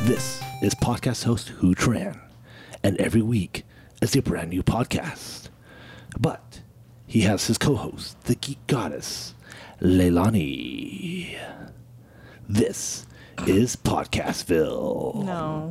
This is podcast host Hu Tran, and every week is a brand new podcast. But he has his co-host, the geek goddess, Leilani. This is Podcastville. No.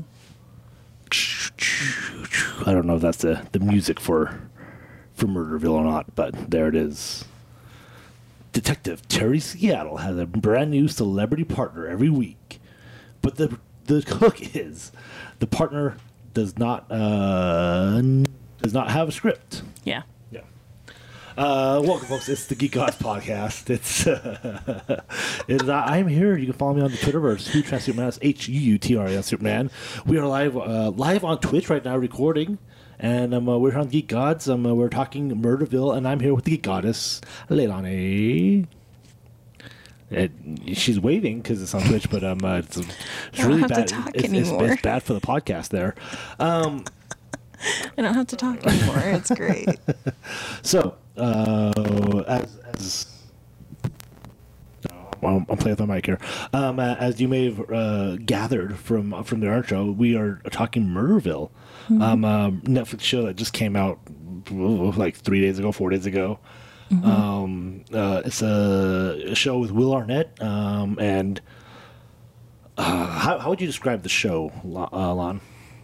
I don't know if that's the music for Murderville or not, but there it is. Detective Terry Seattle has a brand new celebrity partner every week, but the hook is the partner does not have a script. Yeah. Yeah. Welcome, folks. It's the Geek Gods podcast. I'm here. You can follow me on the Twitterverse, Hu Superman. That's HUUTRAN Superman. We are live on Twitch right now, recording. And we're here on Geek Gods. We're talking Murderville, and I'm here with the Geek Goddess, Leilani. She's waving because it's on Twitch, but it's really bad. It's bad for the podcast there. I don't have to talk anymore. It's great. So, I'm playing with my mic here. As you may have gathered from the art show, we are talking Murderville, Netflix show that just came out like 4 days ago. It's a show with Will Arnett, and how would you describe the show, Lon?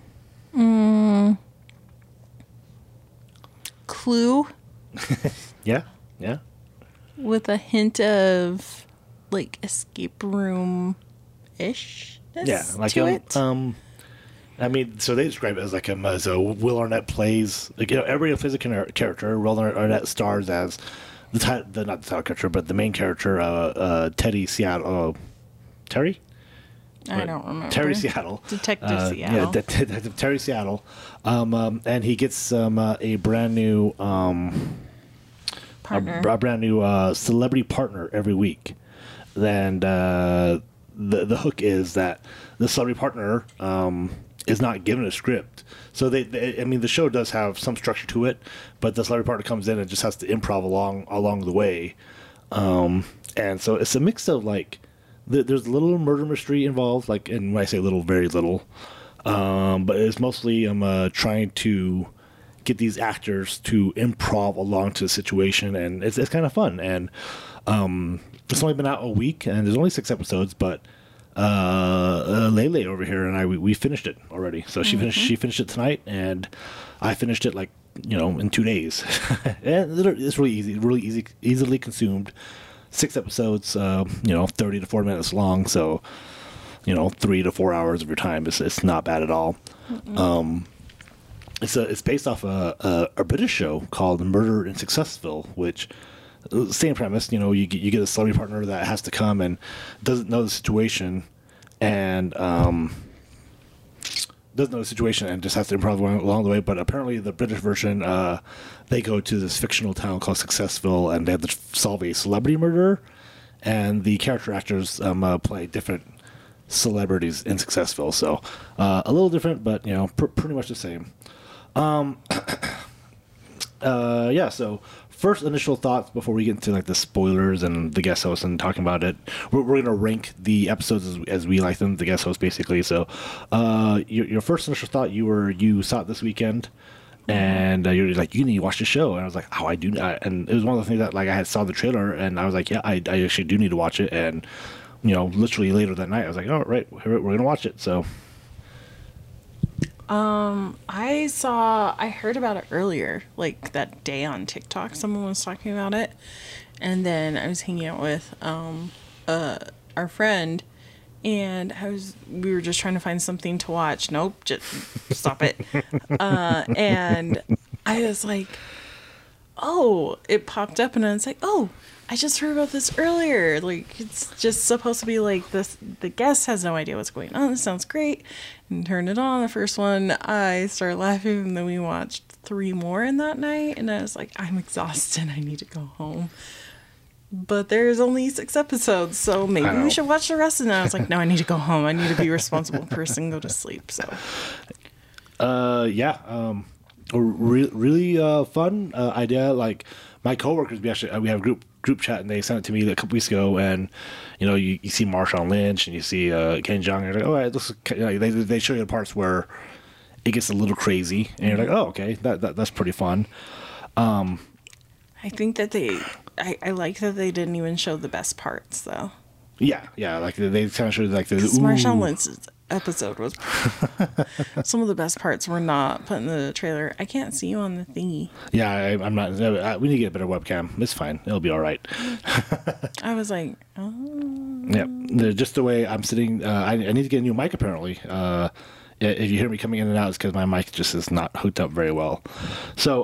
Clue. Yeah. With a hint of like escape room ish. Yeah, like to it. I mean, so they describe it as like as a Will Arnett plays, like, everybody plays a character. Will Arnett stars as not the title character, but the main character, Teddy Seattle. Terry? I don't remember. Terry Seattle. Detective Seattle. Yeah, Detective Terry Seattle. And he gets a brand new Partner. a brand new celebrity partner every week. And the hook is that the celebrity partner is not given a script. So the show does have some structure to it, but the celebrity partner comes in and just has to improv along the way. And so it's a mix of like there's a little murder mystery involved, like, and when I say little, very little. But it's mostly trying to get these actors to improv along to the situation, and it's kind of fun. And it's only been out a week, and there's only 6 episodes, but Lele over here and we finished it already. So she finished it tonight, and I finished it in 2 days. And it's really easily consumed. 6 episodes, 30 to 40 minutes long. So 3 to 4 hours of your time. It's not bad at all. It's based off a British show called Murder in Successville, which same premise. You get a celebrity partner that has to come and doesn't know the situation, and just has to improv along the way. But apparently, the British version, they go to this fictional town called Successville, and they have to solve a celebrity murder, and the character actors play different celebrities in Successville. So a little different, but pretty much the same. So first initial thoughts before we get into like the spoilers and the guest host and talking about it. We're going to rank the episodes as we like them, the guest host basically. So your first initial thought, you saw it this weekend, and you're like, you need to watch the show. And I was like, oh, I do. And it was one of the things that, like, I had saw the trailer, and I was like, yeah, I actually do need to watch it. And literally later that night, I was like, oh, right, we're going to watch it. So I heard about it earlier, like that day on TikTok. Someone was talking about it, and then I was hanging out with our friend, and we were just trying to find something to watch. Nope, just stop it. And I was like, oh, it popped up, and I was like, oh, I just heard about this earlier. Like, it's just supposed to be like this. The guest has no idea what's going on. This sounds great. And turned it on. The first one, I started laughing, and then we watched 3 more in that night. And I was like, I'm exhausted. I need to go home. But there's only 6 episodes, so maybe we should watch the rest. And I was like, no, I need to go home. I need to be a responsible person and go to sleep. So, really fun idea. Like my coworkers, we have a group chat, and they sent it to me a couple weeks ago. And you see Marshawn Lynch and you see Ken Jeong, and you're like, oh, right, this is, they show you the parts where it gets a little crazy, and you're like, oh, okay, that's pretty fun. I think that I like that they didn't even show the best parts though. Yeah, like they kind of showed like the Marshawn Lynch's episode was some of the best parts were not put in the trailer. I can't see you on the thingy. Yeah, I'm not. We need to get a better webcam. It's fine. It'll be all right. I was like, oh. Yeah, just the way I'm sitting. I need to get a new mic apparently. If you hear me coming in and out, it's because my mic just is not hooked up very well. So,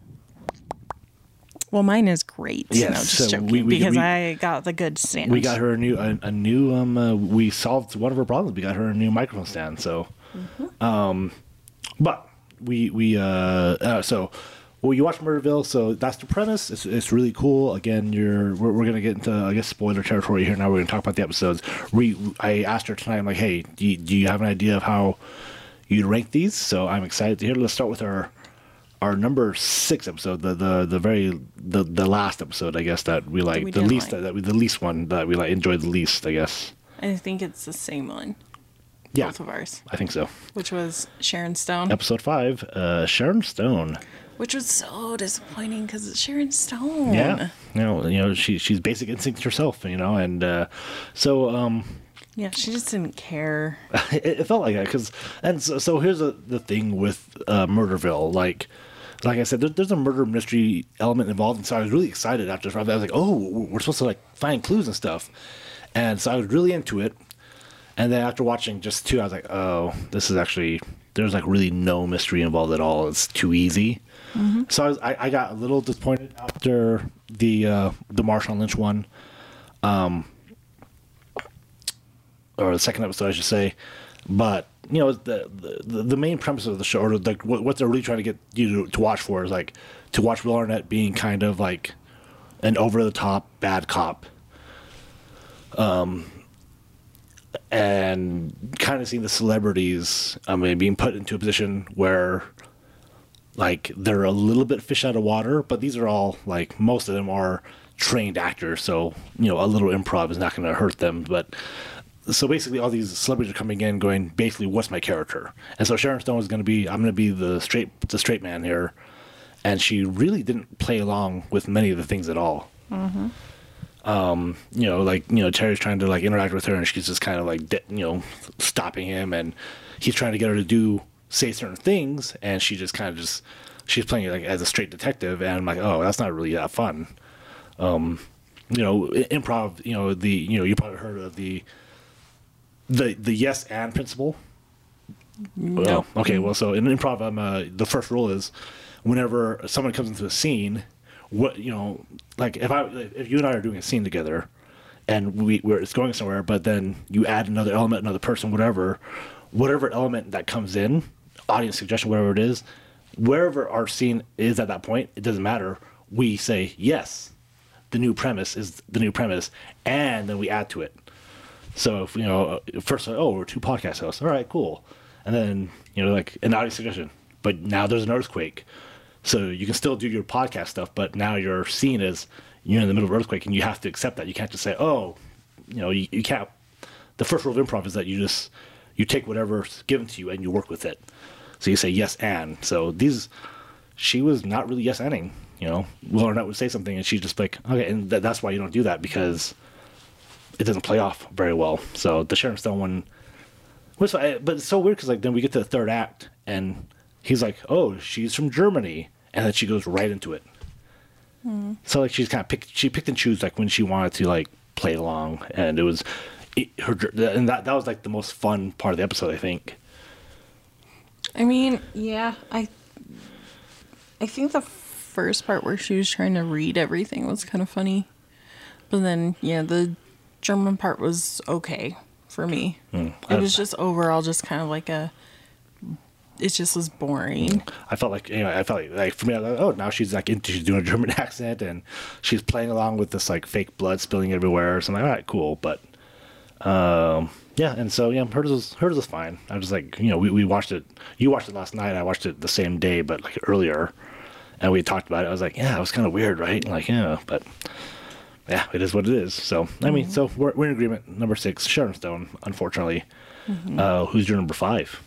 well, mine is great. Yes, no, just so joking, because I got the good stand. We got her a new. We solved one of her problems. We got her a new microphone stand. So, but so. Well, you watch Murderville, so that's the premise. It's really cool. Again, we're gonna get into, I guess, spoiler territory here. Now we're gonna talk about the episodes. I asked her tonight. I'm like, hey, do you have an idea of how you'd rank these? So I'm excited to hear. Let's start with our number 6 episode, the last episode, I guess, that we like the least, the least one that we enjoyed the least, I guess. I think it's the same one. Yeah, both of ours. I think so. Which was Sharon Stone. Episode 5, Sharon Stone. Which was so disappointing because it's Sharon Stone. Yeah, she's Basic Instinct herself, and so. Yeah, she just didn't care. It felt like that so here's the thing with Murderville, like I said, there's a murder mystery element involved, and so I was really excited after. I was like, oh, we're supposed to find clues and stuff, and so I was really into it. And then after watching just 2, I was like, oh, this is actually, there's really no mystery involved at all. It's too easy. Mm-hmm. So I got a little disappointed after the Marshawn Lynch one, or the second episode, I should say. But the main premise of the show, or what they're really trying to get you to watch for, is to watch Will Arnett being kind of like an over the top bad cop, and kind of seeing the celebrities, being put into a position where they're a little bit fish out of water, but these are all most of them are trained actors, so a little improv is not going to hurt them. But so basically, all these celebrities are coming in, going, basically, what's my character? And so Sharon Stone is going to be, I'm going to be the straight man here, and she really didn't play along with many of the things at all. Mm-hmm. Terry's trying to interact with her, and she's just kind of stopping him, and he's trying to get her to say certain things, and she just kind of she's playing it as a straight detective, and I'm like, oh, that's not really that fun. Improv, you probably heard of the yes and principle. No. Okay, well, so in improv, the first rule is whenever someone comes into a scene, if you and I are doing a scene together, and it's going somewhere, but then you add another element, another person, whatever element that comes in, audience suggestion, whatever it is, wherever our scene is at that point, it doesn't matter. We say, yes, the new premise is the new premise, and then we add to it. So if, first, we're 2 podcast hosts. All right, cool. And then, an audience suggestion. But now there's an earthquake. So you can still do your podcast stuff, but now your scene is you're in the middle of an earthquake, and you have to accept that. You can't just say, you can't. The first rule of improv is that you take whatever's given to you and you work with it. So you say yes and. So she was not really yes anding. Will Arnett would say something and she's just like, okay, and that's why you don't do that, because it doesn't play off very well. So the Sharon Stone one was, but it's so weird because then we get to the 3rd act and he's like, oh, she's from Germany, and then she goes right into it. Mm. So she's kind of picked and choose when she wanted to play along, and it was and that was the most fun part of the episode, I think. I mean, yeah, I think the first part where she was trying to read everything was kind of funny, but then the German part was okay for me. It was just overall just kind of it just was boring. I felt like for me, I was like, oh, now she's she's doing a German accent, and she's playing along with this fake blood spilling everywhere. So I'm like, all right, cool. But Yeah, and so yeah, hers was fine. I was like, you know, we watched it. You watched it last night. I watched it the same day, but like earlier, and we talked about it. I was like, yeah, it was kind of weird, right? Like, yeah, but yeah, it is what it is. So I mean, so we're in agreement. Number 6, Sharon Stone. Unfortunately, who's your number 5?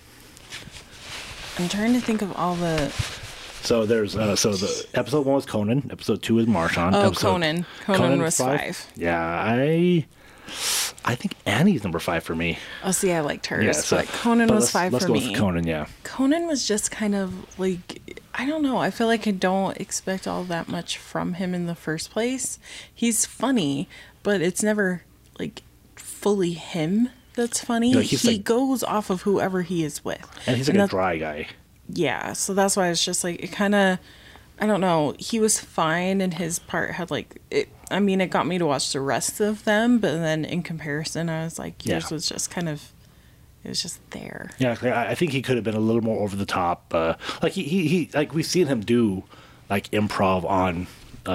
I'm trying to think of all the. So there's so the episode 1 was Conan. Episode 2 is Marshawn. Oh, episode, Conan was 5. Yeah, I think Annie's number 5 for me. Oh, see, I liked hers, Yeah, so, but Conan was 5 let's for go me. with Conan, yeah. Conan was just kind of like, I don't know. I feel like I don't expect all that much from him in the first place. He's funny, but it's never like fully him that's funny. Yeah, he like, goes off of whoever he is with. And he's like a dry guy. Yeah, so that's why it's just like, it kind of, I don't know. He was fine, and his part had like, it got me to watch the rest of them, but then in comparison, I was like, yours was just kind of, it was just there. Yeah, I think he could have been a little more over the top. Like he like we've seen him do like improv on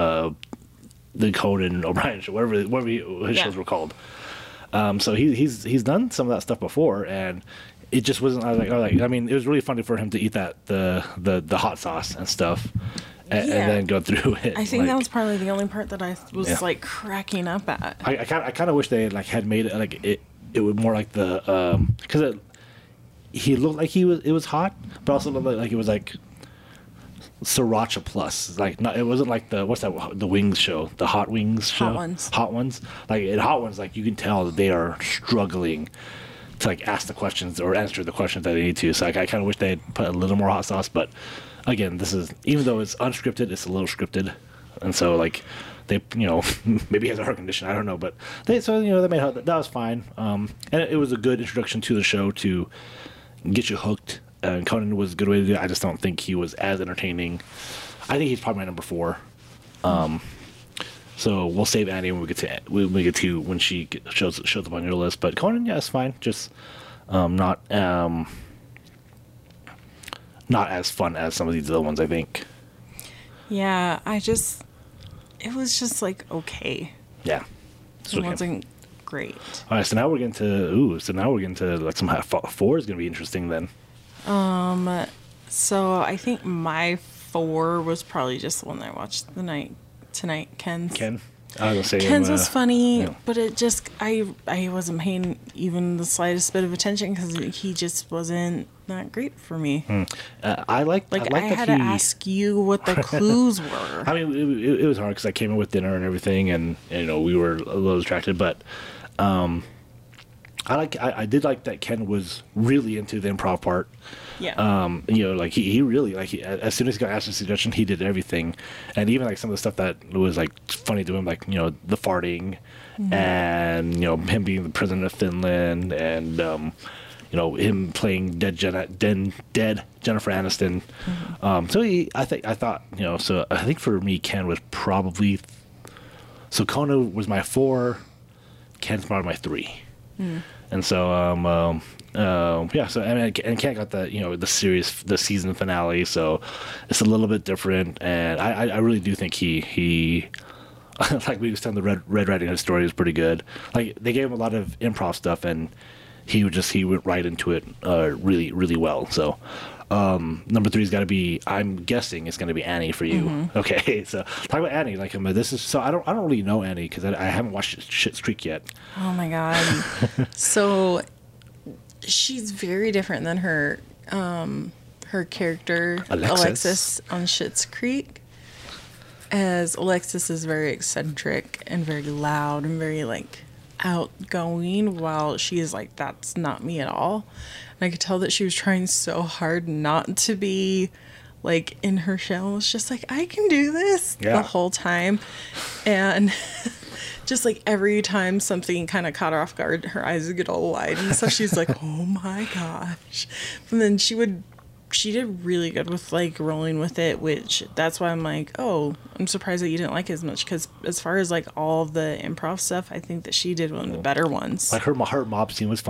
the Conan O'Brien show, whatever his shows were called. So he's done some of that stuff before, and it just wasn't. I mean, it was really funny for him to eat the hot sauce and stuff. And then go through it. I think that was probably the only part that I was like cracking up at. I kind of wish they had made it like it would more like the because he looked like it was hot, but also looked like it was like Sriracha plus. Like it wasn't like the Wings show, the Hot Wings show, Hot Ones. Like in Hot Ones, like you can tell that they are struggling to like ask the questions or answer the questions that they need to. So like, I kind of wish they had put a little more hot sauce, but. Again, this is, even though it's unscripted, it's a little scripted, and so like they, maybe he has a heart condition, I don't know, but they made that was fine, and it was a good introduction to the show to get you hooked. And Conan was a good way to do it. I just don't think he was as entertaining. I think he's probably my number 4. So we'll save Annie when we get to when she shows up on your list. But Conan, yeah, it's fine. Just not as fun as some of these other ones, I think. Yeah, it was just like okay. Yeah, it wasn't great. All right, so now we're getting to like some 4 is going to be interesting then. So I think my 4 was probably just the one that I watched tonight. Ken's. I was gonna say Ken's was funny, but it just I wasn't paying even the slightest bit of attention because he just wasn't that great for me. I had to ask you what the clues were. I mean, it was hard because I came in with dinner and everything, and we were a little distracted. But I did like that Ken was really into the improv part. Yeah. Like he really as soon as he got asked a suggestion, he did everything, and even like some of the stuff that was like funny to him, like the farting, and him being the president of Finland, and him playing dead Jennifer Aniston. So I think for me, Ken was probably. So Conan was my 4, Ken's probably my 3, and so So I mean, and Ken got the season finale, so it's a little bit different, and I really do think he like we was telling the Red Riding Hood story is pretty good. Like they gave him a lot of improv stuff, and he went right into it really really well. So number 3's got to be, I'm guessing it's going to be Annie for you. Okay, so talk about Annie. Like this is so I don't really know Annie because I haven't watched Schitt's Creek yet. Oh my god! So she's very different than her character Alexis on Schitt's Creek. As Alexis is very eccentric and very loud and very like outgoing, while she is like, that's not me at all. And I could tell that she was trying so hard not to be like in her shell. It's just like, I can do this the whole time. And just like every time something kind of caught her off guard, her eyes would get all wide. And so she's like, oh my gosh. And then she did really good with like rolling with it, which that's why I'm like, oh, I'm surprised that you didn't like it as much, because as far as like all the improv stuff, I think that she did one of the better ones. Like her mob scene was funny.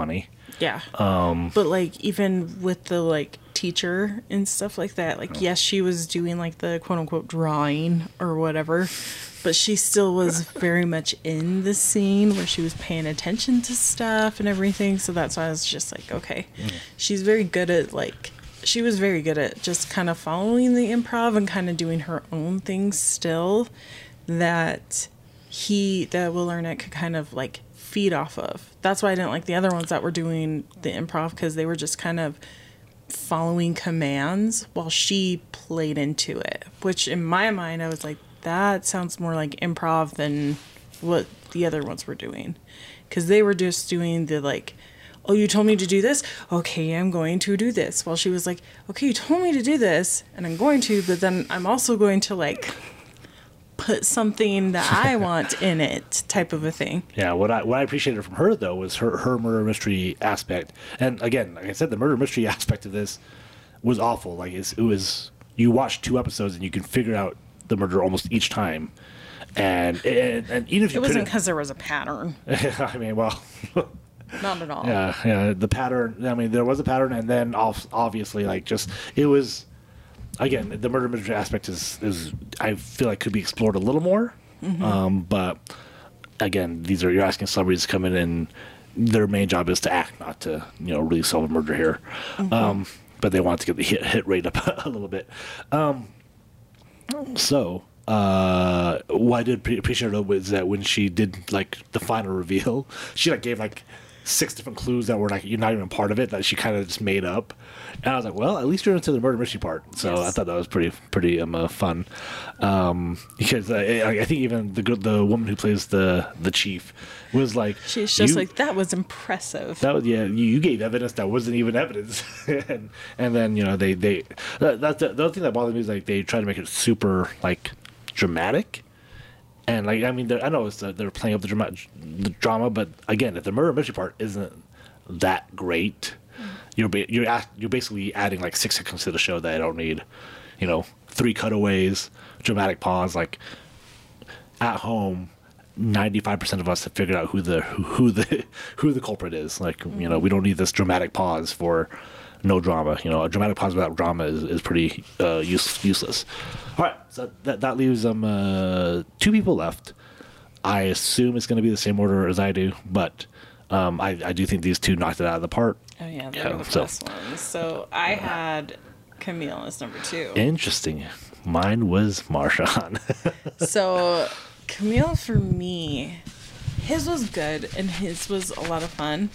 Yeah. But like even with the like teacher and stuff like that, like yes, she was doing like the quote unquote drawing or whatever, but she still was very much in the scene where she was paying attention to stuff and everything. So that's why I was just like, okay, she's very good at like, she was very good at just kind of following the improv and kind of doing her own things still, that Will Arnett could kind of like feed off of. That's why I didn't like the other ones that were doing the improv, because they were just kind of following commands while she played into it, which in my mind I was like, that sounds more like improv than what the other ones were doing, because they were just doing the like, oh, you told me to do this, okay, I'm going to do this, while she was like, okay, you told me to do this and I'm going to, but then I'm also going to like put something that I want in it, type of a thing. Yeah, what I appreciated from her though was her murder mystery aspect. And again, like I said, the murder mystery aspect of this was awful. Like it was, you watch 2 episodes and you can figure out the murder almost each time. And even if you it wasn't because there was a pattern. I mean, well, not at all. Yeah, the pattern. I mean, there was a pattern, and then obviously, like, just it was. Again, the murder mystery aspect is I feel like could be explored a little more. But again, you're asking celebrities to come in and their main job is to act, not to really solve a murder here. But they want to get the hit rate up a little bit. So what I did appreciate was that when she did like the final reveal, she like gave like 6 different clues that were like you're not even part of it, that she kind of just made up. And I was like, well, at least you're into the murder mystery part. So yes. I thought that was pretty fun, because I think even the woman who plays the chief was like, she's just like, that was impressive. That was, yeah, you gave evidence that wasn't even evidence. and then that's the other thing that bothered me is like they try to make it super like dramatic. And like, I mean, I know they're playing up the drama, but again, if the murder mystery part isn't that great, you're basically adding like 6 seconds to the show that I don't need. 3 cutaways, dramatic pause. Like at home, 95% of us have figured out who the culprit is. Like we don't need this dramatic pause for no drama. A dramatic pause without drama is pretty useless. All right, so that leaves 2 people left. I assume it's going to be the same order as I do, but I do think these 2 knocked it out of the park. Oh yeah, they were the best ones. So I had Camille as number 2. Interesting. Mine was Marshawn. So Camille, for me, his was good and his was a lot of fun.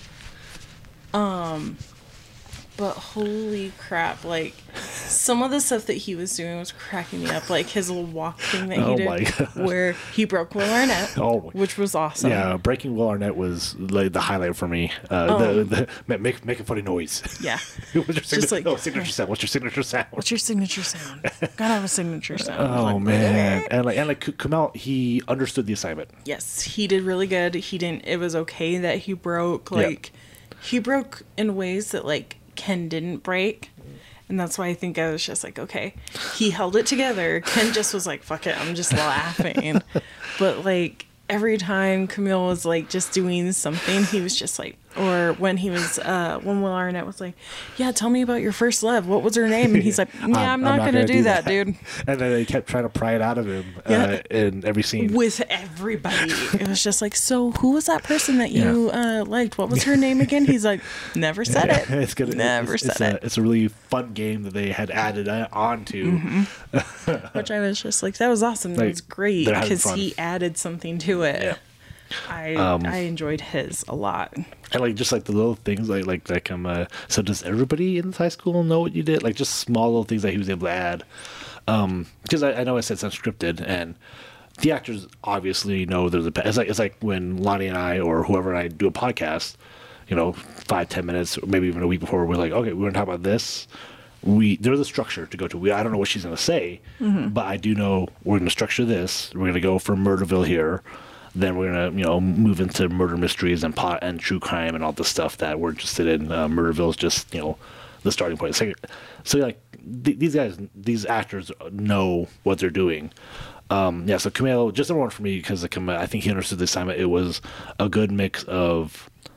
But holy crap, like, some of the stuff that he was doing was cracking me up. Like, his little walk thing that he did, where he broke Will Arnett, which was awesome. Yeah, breaking Will Arnett was like the highlight for me. Make a funny noise. Yeah. What's your signature sound? What's your signature sound? What's your signature sound? Gotta have a signature sound. Oh, like, man. And like Kamal, he understood the assignment. Yes, he did really good. It was okay that he broke, he broke in ways that, like, Ken didn't break, and that's why I think I was just like, okay, he held it together. Ken just was like, fuck it, I'm just laughing. But like every time Camille was like just doing something, he was just like, or when he was when Will Arnett was like, yeah, tell me about your first love, what was her name? And he's like, yeah, I'm not gonna do that, dude. And then they kept trying to pry it out of him in every scene with everybody. It was just like, so who was that person that you liked? What was her name again? He's like, never said it. It's good. It's a really fun game that they had added on to. Which I was just like, that was awesome. That was great because he added something to it. Yeah. I enjoyed his a lot. And like just like the little things like so does everybody in high school know what you did? Like just small little things that he was able to add. Because I know I said it's unscripted, and the actors obviously know there's it's like when Lonnie and I or whoever and I do a podcast, 5-10 minutes, or maybe even a week before, we're like, okay, we're gonna talk about this. There's a structure to go to. I don't know what she's gonna say, but I do know we're gonna structure this. We're gonna go for Murderville here. Then we're gonna, move into murder mysteries and true crime and all the stuff that we're interested in. Murderville is just, the starting point. So like these actors know what they're doing. So Camille, just number 1 for me because I think he understood the assignment. It was a good mix of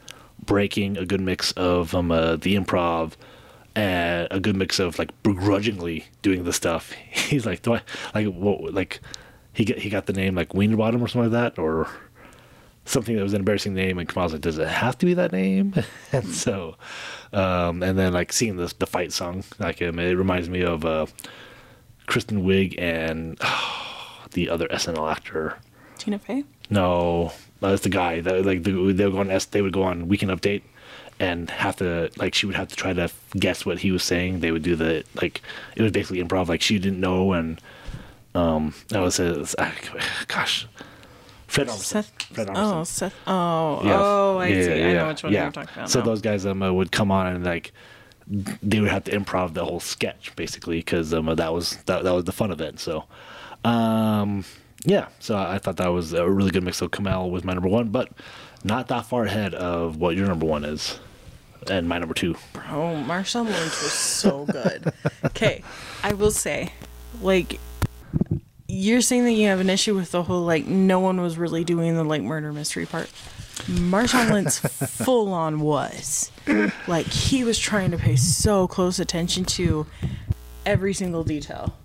breaking, a good mix of the improv, and a good mix of like begrudgingly doing the stuff. He's like, do I like what like he got the name like Wienerbottom or something like that, or something that was an embarrassing name, and Kamal's like, does it have to be that name? And so, and then like seeing the fight song, like it reminds me of Kristen Wiig and the other SNL actor. Tina Fey? No, that's the guy that like they would go on Weekend Update and have to like she would have to try to guess what he was saying. They would do the like it was basically improv, like she didn't know, and that was gosh. Fred Armisen. Fred Armisen. Oh, Seth. Oh, I see. I know which one you're talking about. So now. those guys would come on and like they would have to improv the whole sketch basically because that was the fun of it. So yeah, so I thought that was a really good mix. So Kumail was my number one, but not that far ahead of what your number one is, and my number two. Bro, Marshawn Lynch was so good. Okay, I will say, like, you're saying that you have an issue with the whole, like, no one was really doing the, like, murder mystery part. Marshawn Lynch full on was. Like, he was trying to pay so close attention to every single detail.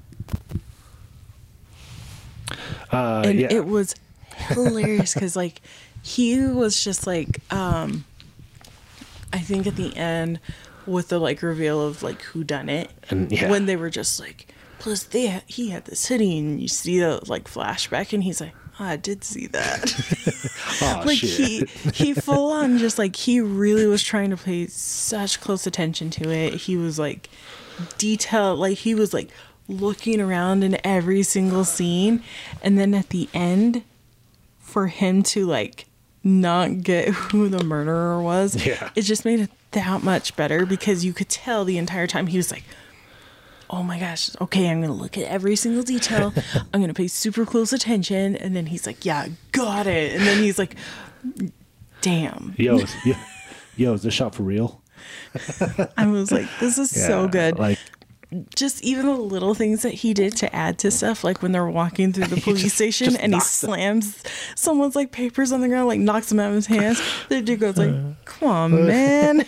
And yeah. it was hilarious because, like, he was just like, I think at the end with the, like, reveal of, like, who done it. And, yeah. When they were just like, plus he had this hoodie, and you see the, like, flashback, and he's like, oh, I did see that. Oh, like, shit. he full on just, like, he really was trying to pay such close attention to it. He was, like, detailed, like, he was, like, looking around in every single scene, and then at the end for him to like not get who the murderer was, yeah, it just made it that much better because you could tell the entire time he was like, oh my gosh, okay, I'm gonna look at every single detail, I'm gonna pay super close attention, and then he's like, yeah, got it, and then he's like, damn, yo, is this shot for real? I was like, this is so good. Like, just even the little things that he did to add to stuff, like when they're walking through the police station and he slams someone's like papers on the ground, like knocks them out of his hands. The dude goes like, come on, man.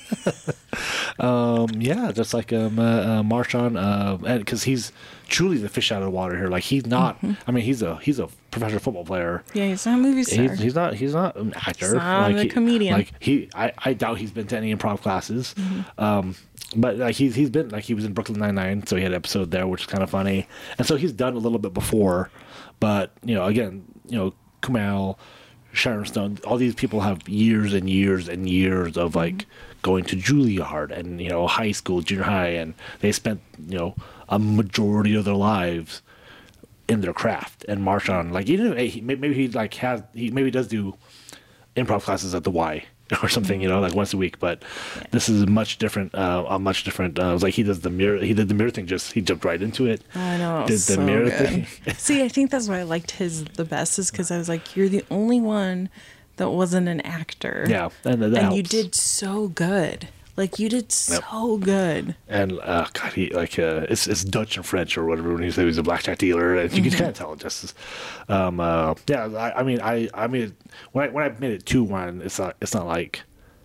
Yeah, just like Marshawn, and because he's truly the fish out of the water here. Like he's not. I mean, he's a professional football player. Yeah, he's not a movie star. He's not an actor. He's not a comedian. Like I doubt he's been to any improv classes. But like he's been like he was in Brooklyn Nine-Nine, so he had an episode there, which is kind of funny. And so he's done a little bit before, but again, Kumail, Sharon Stone, all these people have years and years and years of like going to Juilliard and high school, junior high, and they spent a majority of their lives in their craft. And Marshawn, like maybe he does do improv classes at the Y or something, like once a week, but this is much different. It was like he did the mirror thing. He jumped right into it. I know. Did the mirror thing. See, I think that's why I liked his the best, is because I was like, you're the only one that wasn't an actor. Yeah, and you did so good. Like you did so good. And God, he like it's Dutch and French or whatever when he said he was a blackjack dealer, and you can kind of tell it just. Yeah, I mean when I made it 2-1, it's not like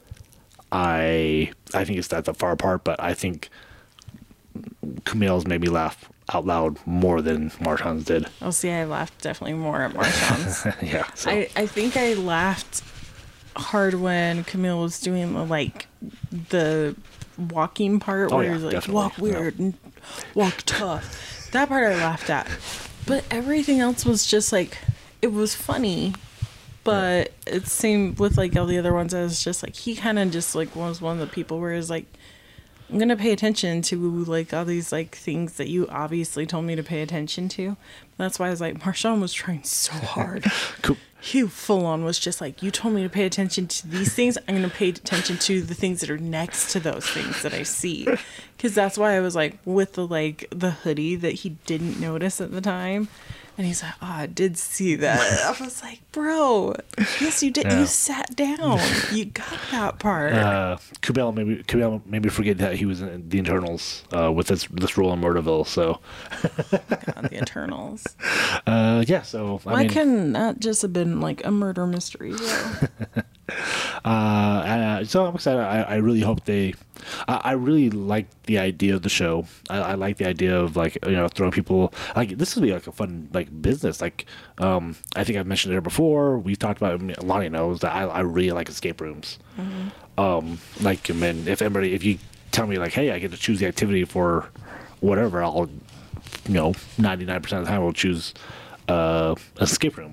I think it's that far apart, but I think Kumail's made me laugh out loud more than Marshawn's did. Oh, see, I laughed definitely more at Marshawn's. Yeah, so. I think I laughed hard when Kumail was doing the walking part where he's like, definitely. Walk weird and walk tough. That part I laughed at. But everything else was just like, it was funny, but it seemed with like all the other ones, I was just like, he kind of just like was one of the people where it's like, I'm going to pay attention to like all these like things that you obviously told me to pay attention to. That's why I was like, Marshawn was trying so hard. Cool. He full on was just like, you told me to pay attention to these things. I'm going to pay attention to the things that are next to those things that I see. Because that's why I was like, with the hoodie that he didn't notice at the time. And he's like, oh, I did see that. I was like, bro, yes, you did. Yeah. You sat down. You got that part. Kumail maybe forget that he was in the Internals with this role in Murderville. So, God, the Internals. Yeah. So why couldn't that just have been like a murder mystery? So I'm excited. I really hope they. I really like the idea of the show. I like the idea of like throwing people like this would be like a fun like business. Like I think I've mentioned it before. We've talked about it. Lonnie knows that I really like escape rooms. Like if you tell me like, hey, I get to choose the activity for whatever, I'll 99% of the time I'll choose escape room.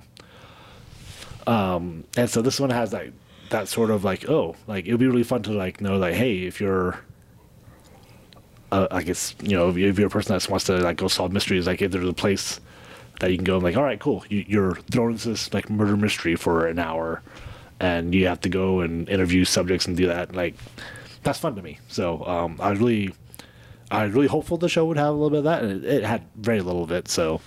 And so this one has like that sort of like, oh, like it would be really fun to like know like, hey, if you're I guess if you're a person that wants to like go solve mysteries, like if there's a place that you can go, like, all right, cool, you're thrown into this like murder mystery for an hour and you have to go and interview subjects and do that, like that's fun to me. So I was really hopeful the show would have a little bit of that, and it had very little of it. So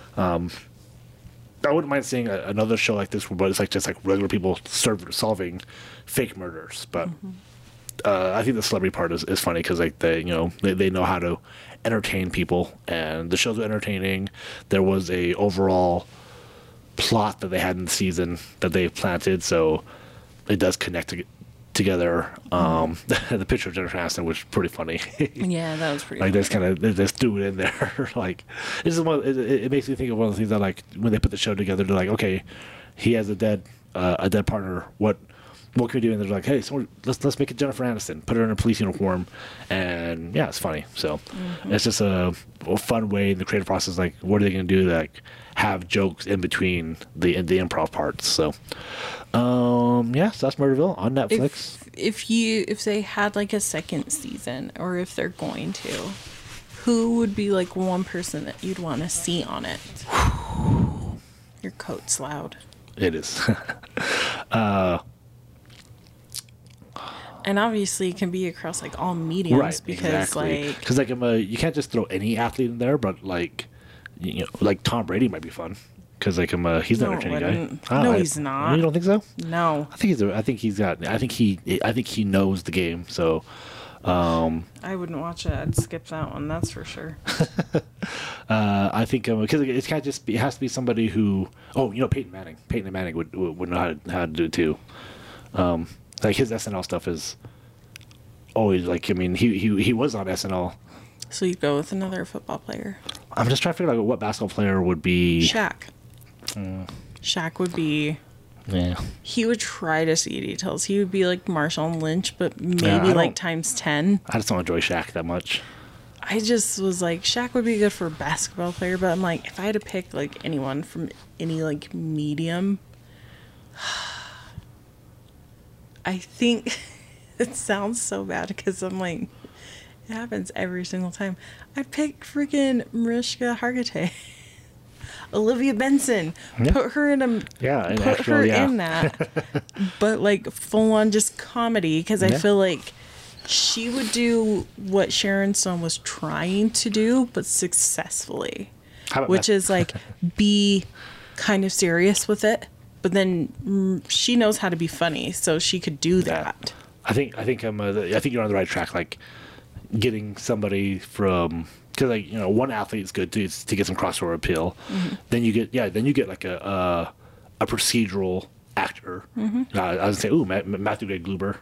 I wouldn't mind seeing another show like this, but it's like just like regular people solving fake murders. But I think the celebrity part is funny because like they know how to entertain people, and the shows are entertaining. There was a overall plot that they had in the season that they planted, so it does connect together. The picture of Jennifer Aniston was pretty funny. Yeah, that was pretty like funny. they just threw it in there. Like this is it makes me think of one of the things that like when they put the show together, they're like, okay, he has a dead partner, what can we do? And they're like, hey, let's make it Jennifer Aniston, put her in a police uniform, and yeah, it's funny. So it's just a fun way in the creative process. Like, what are they going to do to like have jokes in between the improv parts? So so that's Murderville on Netflix. If they had like a second season, or if they're going to, who would be like one person that you'd want to see on it? Your coat's loud. It is. And obviously it can be across like all mediums, right, because exactly. Because like you can't just throw any athlete in there, but like like Tom Brady might be fun because like he's an entertaining guy. No, he's not. You don't think so? No, I think he knows the game. So I wouldn't watch it. I'd skip that one. That's for sure. I think because it can't just be. It has to be somebody who. Oh, Peyton Manning. Peyton Manning would know how to do it too. Like his SNL stuff is always like, I mean, he was on SNL. So you go with another football player. I'm just trying to figure out what basketball player would be. Shaq. Shaq would be. Yeah. He would try to see details. He would be like Marshawn Lynch, but maybe like times 10. I just don't enjoy Shaq that much. I just was like, Shaq would be good for a basketball player, but I'm like, if I had to pick like anyone from any like medium, I think it sounds so bad because I'm like, it happens every single time. I pick freaking Mariska Hargitay, Olivia Benson. Yeah. Put her in in that, but like full on just comedy, because I feel like she would do what Sharon Stone was trying to do, but successfully, which is like be kind of serious with it. But then she knows how to be funny, so she could do that. I think you're on the right track. Like getting somebody from, because like one athlete is good to get some crossover appeal. Mm-hmm. Then you get like a procedural actor. Mm-hmm. I was gonna say Matthew Gray Gruber.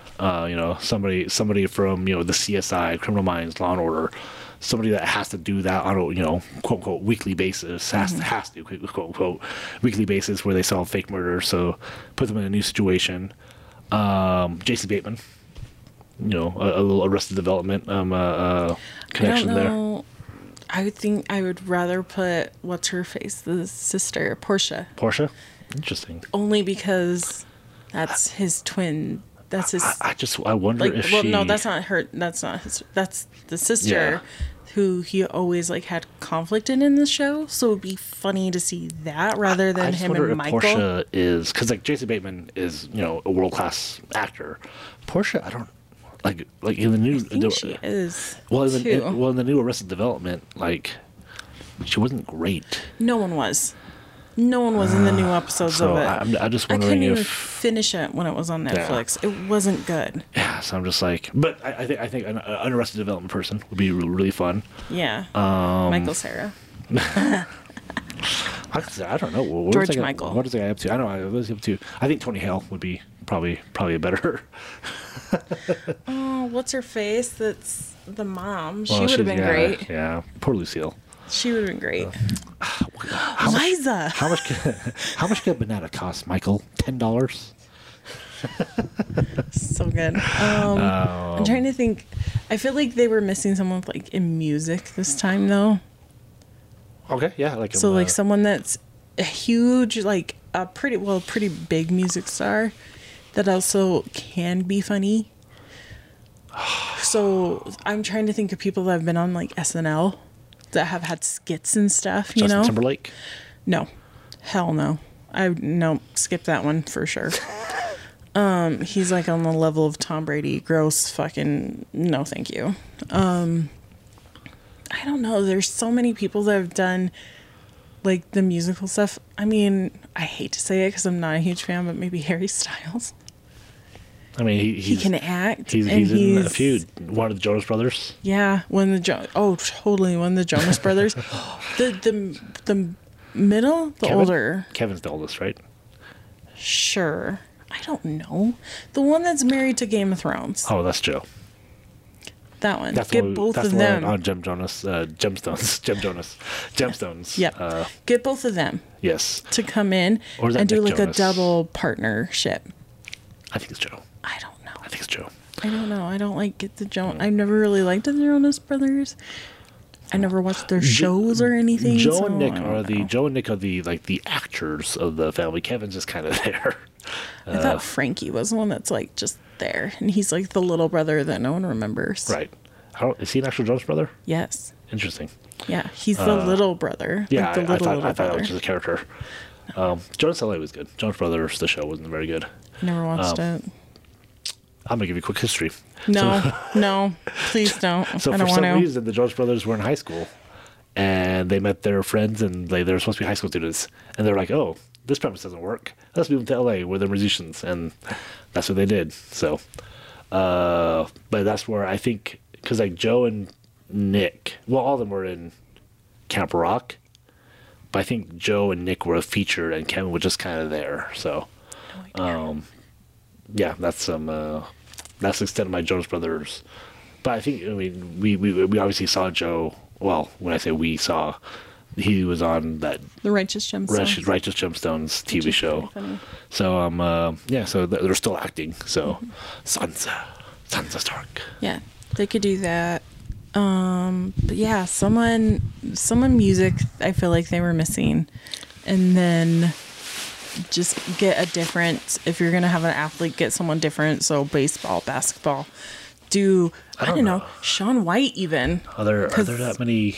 Somebody from the CSI, Criminal Minds, Law and Order. Somebody that has to do that on a quote unquote weekly basis, has to quote unquote weekly basis, where they solve fake murder. So put them in a new situation. Jason Bateman, a little Arrested Development connection there. I think I would rather put what's her face, the sister, Portia. Portia, interesting. Only because that's his twin. That's his. I wonder if she. Well, no, that's not her. That's not his. That's the sister, who he always like had conflict in the show. So it'd be funny to see that rather than him and Michael. Portia is, because like Jason Bateman is a world class actor. Portia, I don't like in the new. I think she is. Well, in the new Arrested Development, like she wasn't great. No one was in the new episodes of it. I'm just wondering I couldn't if even finish it when it was on Netflix. Yeah. It wasn't good. Yeah, so I'm just like, but I think an Arrested Development person would be really fun. Yeah, Michael Cera. I don't know. George Michael. What is the guy up to? I don't know. What is he up to? I think Tony Hale would be probably a better. Oh, what's her face? That's the mom. She Well, would have been great. Yeah, poor Lucille. She would have been great. Liza. How much? How much could a banana cost, Michael? $10. So good. I'm trying to think. I feel like they were missing someone like in music this time, though. Okay, yeah, like So like someone that's a huge, like a pretty big music star that also can be funny. So I'm trying to think of people that have been on like SNL that have had skits and stuff. You Justin know, Timberlake. No, hell no. Skip that one for sure. He's like on the level of Tom Brady. Gross, fucking no, thank you. I don't know. There's so many people that have done like the musical stuff. I mean, I hate to say it because I'm not a huge fan, but maybe Harry Styles. I mean, he can act. He's in a feud. One of the Jonas Brothers. Yeah, when the Jonas Brothers. the middle, the Kevin? older. Kevin's the oldest, right? Sure. I don't know. The one that's married to Game of Thrones. Oh, that's Joe. That one. That's Get both of them. On Jim Jonas, Gemstones. Yep. Get both of them Yes. to come in Or is that and do Nick like Jonas? a double partnership. I think it's Joe. I don't know. I think it's Joe. I don't know. I don't like the Jonas. I've never really liked the Jonas Brothers. I never watched their shows or anything. Joe and Nick are the actors of the family. Kevin's just kind of there. I thought Frankie was the one that's like just there, and he's like the little brother that no one remembers. Right. Is he an actual Jonas brother? Yes. Interesting. Yeah, he's the little brother. Yeah, like the I thought brother. it was just a character. Jonas LA was good. Jonas Brothers, the show wasn't very good. Never watched it. I'm gonna give you a quick history. No, please don't. So I for don't some want to. reason, the Jonas Brothers were in high school, and they met their friends, and they were supposed to be high school students, and they're like, "Oh, this premise doesn't work. Let's move to LA where they're musicians," and that's what they did. So, but that's where I think, because like Joe and Nick, well, all of them were in Camp Rock, but I think Joe and Nick were featured, and Kevin was just kind of there. So, yeah, that's that's the extent of my Jonas Brothers. But I think, I mean, we obviously saw Joe. Well, when I say we saw, he was on that The Righteous Gemstones. Righteous Gemstones TV show. So yeah, so they're still acting. So Sansa Stark. Yeah, they could do that. But yeah, someone music. I feel like they were missing, and then just get a different. If you're gonna have an athlete, get someone different. So baseball, basketball. I don't know. Shaun White even. Are there that many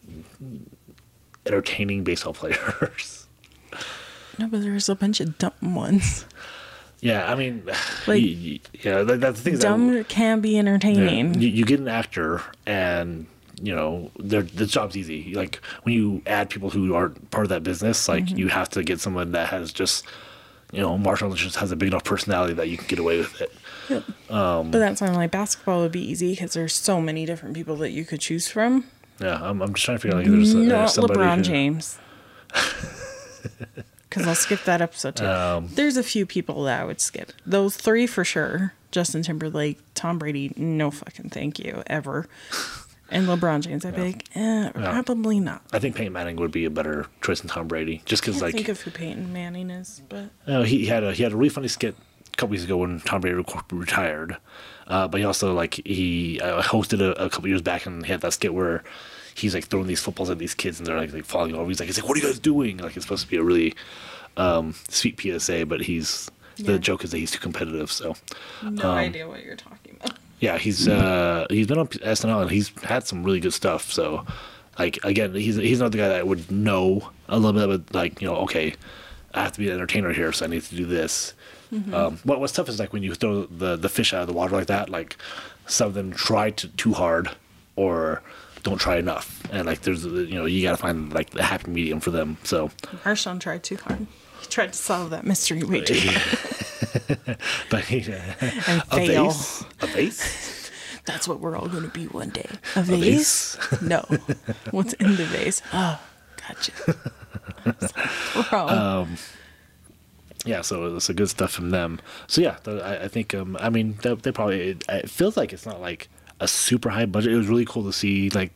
entertaining baseball players? No, but there's a bunch of dumb ones. Yeah, I mean, Like, yeah, that's the thing. Dumb can be entertaining. You get an actor, and you know the job's easy. Like when you add people who aren't part of that business, like you have to get someone that has just, Marshall just has a big enough personality that you can get away with it. Yep. But that's why like basketball would be easy because there's so many different people that you could choose from. Yeah, I'm just trying to figure out there's Not somebody LeBron who- James. Because I'll skip that episode too. There's a few people that I would skip. Those three for sure. Justin Timberlake, Tom Brady, no fucking thank you, ever. And LeBron James, I'd be like, probably not. I think Peyton Manning would be a better choice than Tom Brady, just because I like think of who Peyton Manning is, but he had a really funny skit a couple weeks ago when Tom Brady retired, but he also he hosted a couple years back, and he had that skit where he's like throwing these footballs at these kids and they're like falling over. He's like, what are you guys doing? Like it's supposed to be a really sweet PSA, but the joke is that he's too competitive. So no idea what you're talking about. yeah, he's been on SNL and he's had some really good stuff. So like again, he's not the guy that would know a little bit about like okay, I have to be an entertainer here, so I need to do this. What's tough is like when you throw the fish out of the water like that, like some of them try too hard or don't try enough, and like there's you got to find like the happy medium for them. So Marshawn tried too hard. He tried to solve that mystery way too hard. But and fail. A vase. That's what we're all going to be one day. A vase? No. What's in the vase? Oh, gotcha. Bro. yeah, so it's a good stuff from them. So yeah, I think I mean they probably it feels like it's not like a super high budget. It was really cool to see like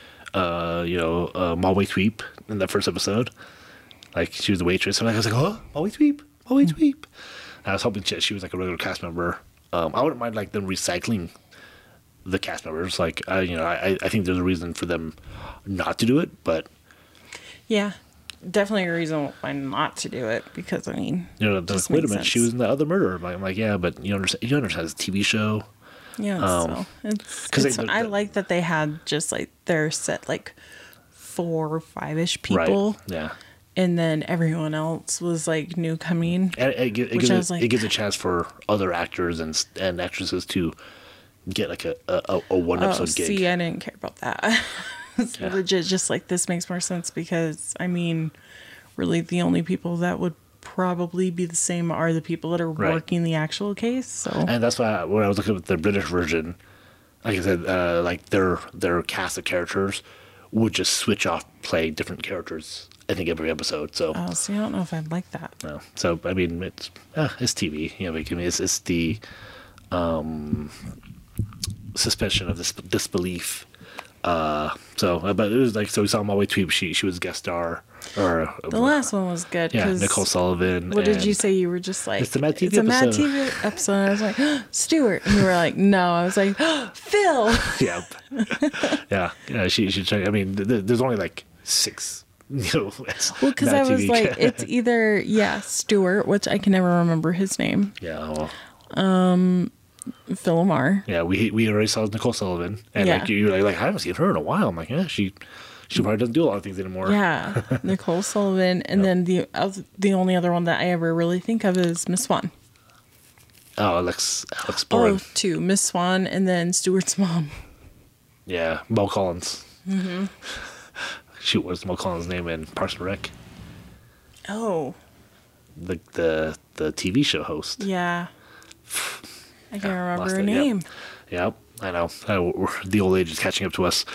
Malway Tweep in that first episode. Like she was the waitress, and I was like, oh, Malway Tweep, Malway Tweep. I was hoping she was like a regular cast member. I wouldn't mind like them recycling the cast members. Like I think there's a reason for them not to do it, but Yeah, definitely a reason why not to do it, because I mean, they're just like, wait a makes minute, sense. she was in the other murder. I'm like, yeah, but you understand it's a TV show. Yeah, so they- I like that they had just like their set like 4 or 5-ish people, Right. Yeah. and then everyone else was like new coming. And it Which I was like- gives a chance for other actors and actresses to get like a one Oh, episode gig. see, I didn't care about that. It's Yeah. legit just like this makes more sense, because I mean, really the only people that would probably be the same are the people that are Right. working the actual case. So And that's why when I was looking at the British version, like I said, like their cast of characters would just switch off playing different characters. I think every episode. So see, I don't know if I'd like that. no. So I mean, it's TV. You know, it's the suspension of disbelief. But it was like, so we saw Molly Tweep. She was guest star, or The last one was good. yeah, 'cause Nicole Sullivan. What did you and- say? You were just like, It's the Mad TV It's a Mad episode. TV episode. And I was like, Stuart. And you were like, no. I was like, Phil. Yeah, yeah. She should check. I mean, there's only like 6. Well, because I was like, it's either Stuart, which I can never remember his name. yeah. Well, Phil Lamar. yeah, we already saw Nicole Sullivan, and Yeah. like you're like I haven't seen her in a while. I'm like, yeah, she probably doesn't do a lot of things anymore. Yeah, Nicole Sullivan, and then the only other one that I ever really think of is Miss Swan. Oh, Alex Boren. Oh, 2, Miss Swan, and then Stuart's mom. Yeah, Mel Collins. Mm-hmm. Shoot, what's Mel Collins' name in Parks and Rec? Oh, The TV show host. yeah. I can't remember lost her it, yep. name. Yep, I know. The old age is catching up to us.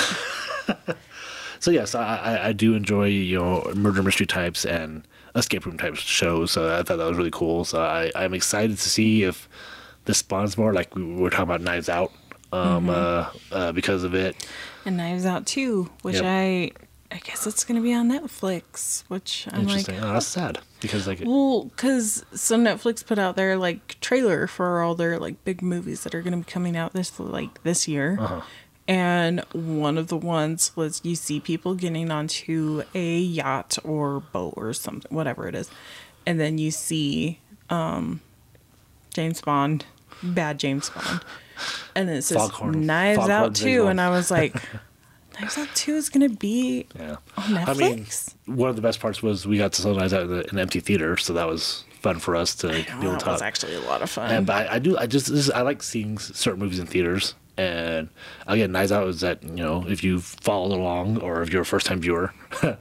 So yes, I do enjoy murder mystery types and escape room type shows. So I thought that was really cool. So I'm excited to see if this spawns more. Like we were talking about Knives Out, because of it. And Knives Out 2, which Yep. I guess it's going to be on Netflix, which I'm like, Interesting. Oh, that's sad because like well, because so Netflix put out their like trailer for all their like big movies that are going to be coming out this year. Uh-huh. And one of the ones was you see people getting onto a yacht or boat or something, whatever it is. And then you see James Bond, bad James Bond. And it says Foghorn. Knives Foghorn Out 2. Leghorn. And I was like, Knives Out 2 is going to be yeah. on Netflix? I mean, one of the best parts was we got to see Knives Out in an empty theater, so that was fun for us to be able to that talk. was actually a lot of fun. And but I like seeing certain movies in theaters. And again, Knives Out is that if you followed along or if you're a first time viewer,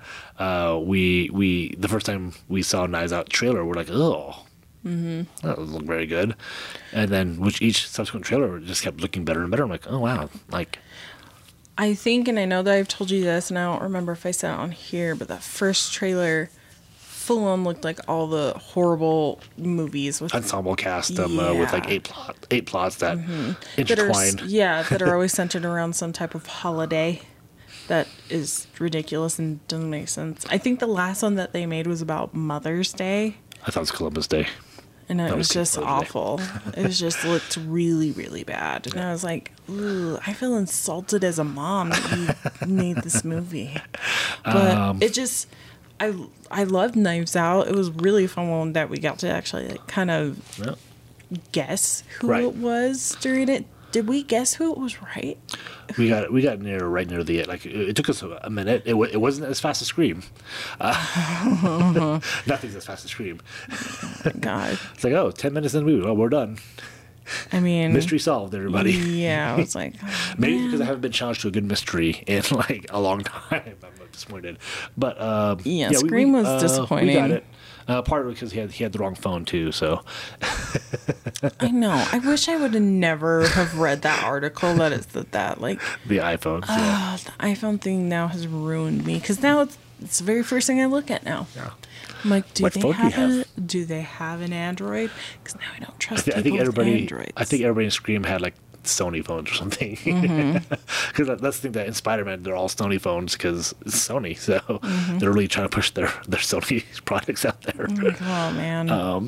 we the first time we saw Knives Out trailer, we're like, oh, that doesn't look very good. And then each subsequent trailer just kept looking better and better. I'm like, oh wow, like. I think, and I know that I've told you this, and I don't remember if I said it on here, but that first trailer full on looked like all the horrible movies with Ensemble cast with like Yeah. eight plots that that are intertwined. that are always centered around some type of holiday that is ridiculous and doesn't make sense. I think the last one that they made was about Mother's Day, I thought it was Columbus Day. and it That was was just Mother's Day. awful. It was just looked really, really bad, and I was like, "Ooh, I feel insulted as a mom that you made this movie." But it just, I loved Knives Out. It was really fun one that we got to actually like kind of Yeah. guess who Right. it was during it. Did we guess who it was right? We got right near the like it took us a minute. It wasn't as fast as Scream. Nothing's as fast as Scream. God. It's like 10 minutes in the movie. Oh, we're done. I mean, Mystery solved, everybody. Yeah, I was like, oh, Maybe man. because I haven't been challenged to a good mystery in like a long time. I'm disappointed. But Yeah, Scream was We got disappointing. it. Partly because he had the wrong phone too. So I know. I wish I would have never have read that article that it's that like the iPhones. Yeah. the iPhone thing now has ruined me because now It's the very first thing I look at now. Yeah. I'm like, What phone do you have? do they have an Android? Because now I don't trust I think people with everybody. Androids. I think everybody in Scream had like Sony phones or something. Because that's the thing that in Spider-Man they're all Sony phones because it's Sony, so they're really trying to push their Sony products out there. Oh man.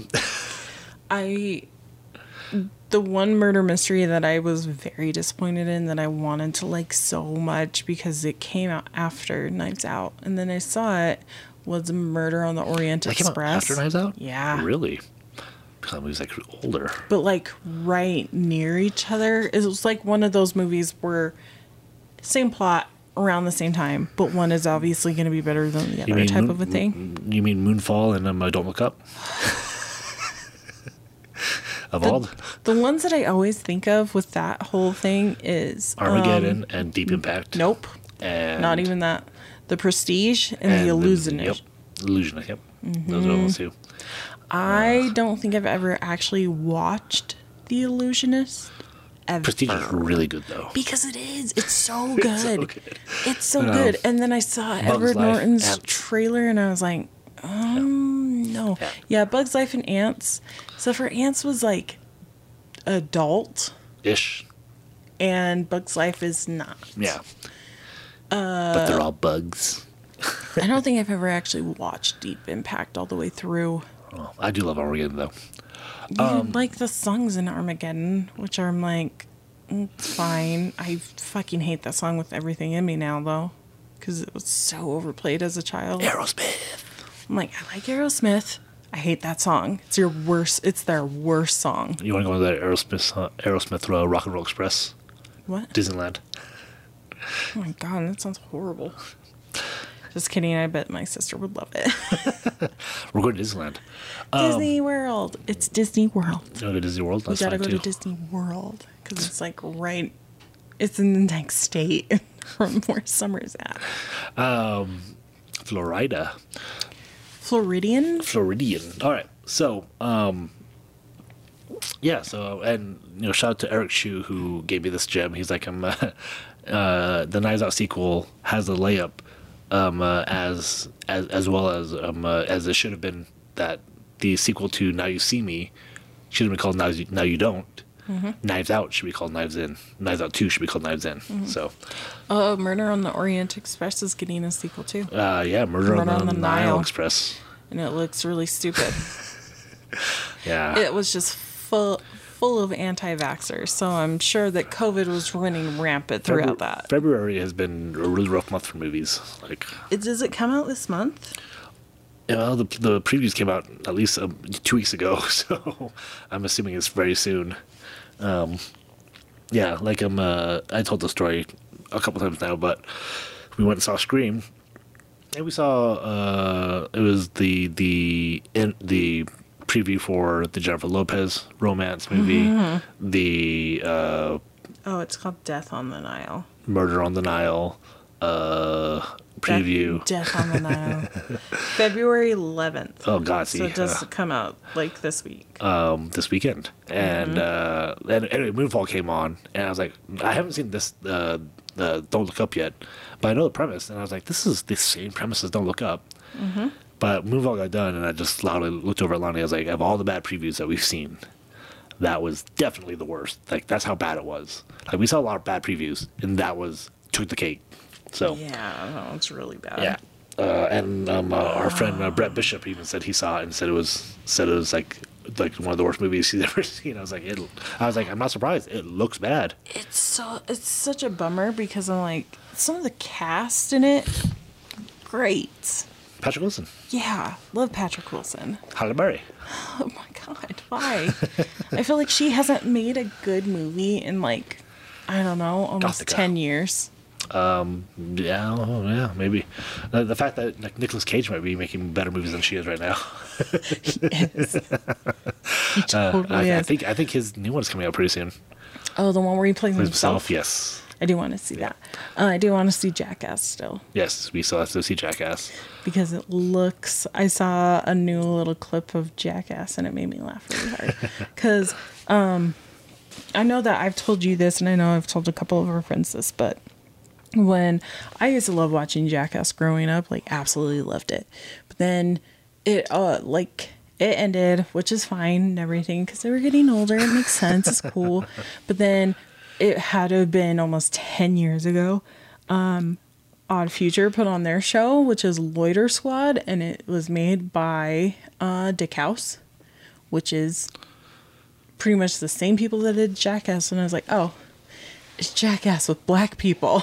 The one murder mystery that I was very disappointed in that I wanted to like so much because it came out after Knives Out, and then I saw it was Murder on the Orient That came out Express. after Knives Out? Yeah. Really? Because that movie's like older. But like right near each other. It was like one of those movies where same plot around the same time, but one is obviously going to be better than the other type of a thing. You mean Moonfall and Don't Look Up? The ones that I always think of with that whole thing is Armageddon and Deep Impact. Nope. And Not even that. The Prestige and The Illusionist. Yep. Illusionist, yep. Those are the ones too. I don't think I've ever actually watched The Illusionist. Ever. Prestige is really good though. Because it is. It's so good. So good. It's so good. And then I saw Edward Life, Norton's Ants. trailer and I was like, no. Yeah, Bug's Life and Ants. So for Ants was like adult Ish. and Bug's Life is not. Yeah. But they're all bugs. I don't think I've ever actually watched Deep Impact all the way through. Oh, I do love Armageddon though. You like the songs in Armageddon, which I'm like, it's fine. I fucking hate that song with everything in me now, though, because it was so overplayed as a child. Aerosmith. I'm like, I like Aerosmith. I hate that song. It's your worst. It's their worst song. You want to go to that Aerosmith Rock and Roll Express? What? Disneyland. Oh my god, that sounds horrible. Just kidding. I bet my sister would love it. We're going to Disneyland. Disney World. It's Disney World. Go to Disney World. We That's gotta fine go too. to Disney World because it's like right. It's in the next state from where summer's at. Florida. Floridian. Floridian. All right. So, yeah. So, and shout out to Eric Shu who gave me this gem. He's like, the Knives Out sequel has a layup, as well as it should have been that the sequel to Now You See Me should have been called Now You Don't. Knives Out should be called Knives In. Knives Out 2 should be called Knives In. So, Murder on the Orient Express is getting a sequel too, yeah, Murder on the Nile Express. and it looks really stupid. Yeah. It was just full of anti-vaxxers, so I'm sure that COVID was running rampant throughout that. February has been a really rough month for movies. Like, Does it come out this month? the previews came out at least 2 weeks ago, so I'm assuming it's very soon. Yeah, like I told the story a couple times now, but we went and saw Scream, and we saw it was the preview for the Jennifer Lopez romance movie, the Oh, it's called Death on the Nile. Murder on the Nile preview. Death on the Nile. February 11th. Oh God, So it does come out like this week. this weekend, and anyway, Moonfall came on, and I was like, I haven't seen this Don't Look Up yet, but I know the premise, and I was like, this is the same premise as Don't Look Up. But Moonfall got done, and I just loudly looked over at Lonnie. I was like, of all the bad previews that we've seen, that was definitely the worst. Like, that's how bad it was. Like, we saw a lot of bad previews, and that took the cake. So Yeah, no, it's really bad. yeah. And our friend Brett Bishop even said he saw it and said it was like one of the worst movies he's ever seen. I was like, I'm not surprised. It looks bad. It's such a bummer because I'm like, some of the cast in it, great. Patrick Wilson, Yeah, love Patrick Wilson. Halle Berry. Oh my god, why? I feel like she hasn't made a good movie in like, I don't know, almost Gothica. 10 years. Yeah, maybe. The fact that like Nicolas Cage might be making better movies than she is right now. Yes. He totally I is. think his new one's coming out pretty soon. Oh, the one where he plays himself? Yes. I do want to see that. I do want to see Jackass still. Yes, we still have to see Jackass. Because it looks, I saw a new little clip of Jackass and it made me laugh really hard. Because I know that I've told you this, and I know I've told a couple of our friends this, but when I used to love watching Jackass growing up, like absolutely loved it. But then it it ended, which is fine and everything because they were getting older. It makes sense. It's cool. But then it had to have been almost 10 years ago. Odd Future put on their show, which is Loiter Squad, and it was made by Dick House, which is pretty much the same people that did Jackass. And I was like, oh, it's Jackass with black people.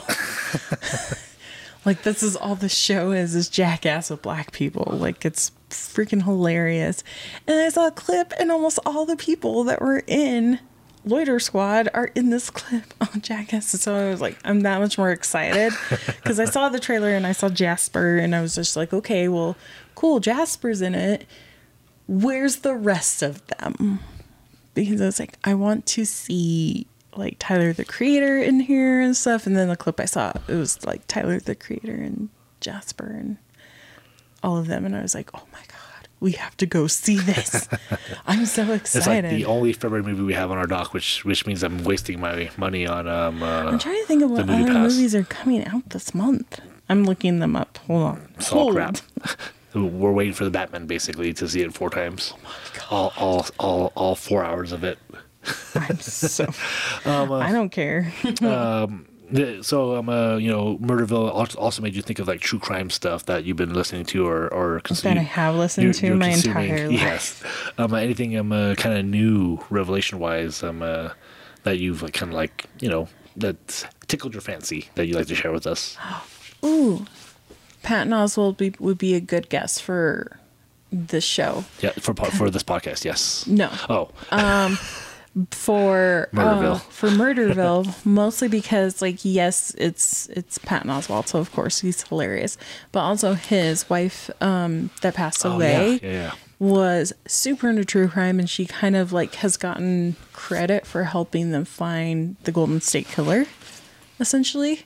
Like, this is all the show is Jackass with black people. Like, it's freaking hilarious. And I saw a clip, and almost all the people that were in Loiter Squad are in this clip on Jackass. And so I was like, I'm that much more excited because I saw the trailer and I saw Jasper, and I was just like, okay, well, cool, Jasper's in it. Where's the rest of them? Because I was like, I want to see like Tyler the Creator in here and stuff. And then the clip I saw, it was like Tyler the Creator and Jasper and all of them. And I was like, oh my God, we have to go see this. I'm so excited. It's like the only February movie we have on our dock, which means I'm wasting my money on I'm trying to think of what other movies are coming out this month. I'm looking them up. Hold on. It's all crap. We're waiting for the Batman basically to see it 4 times. Oh my God. All 4 hours of it. I'm so I don't care. So Murderville also made you think of like true crime stuff that you've been listening to or that I have listened to my entire life. Yes. Anything kind of new revelation wise that you've like kind of like that tickled your fancy that you'd like to share with us? Ooh, Patton Oswalt would be a good guest for this show. Yeah, for this podcast. Yes. No. Oh. For Murderville, mostly because yes, it's Patton Oswalt, so of course he's hilarious, but also his wife that passed away was super into true crime, and she kind of has gotten credit for helping them find the Golden State Killer, essentially.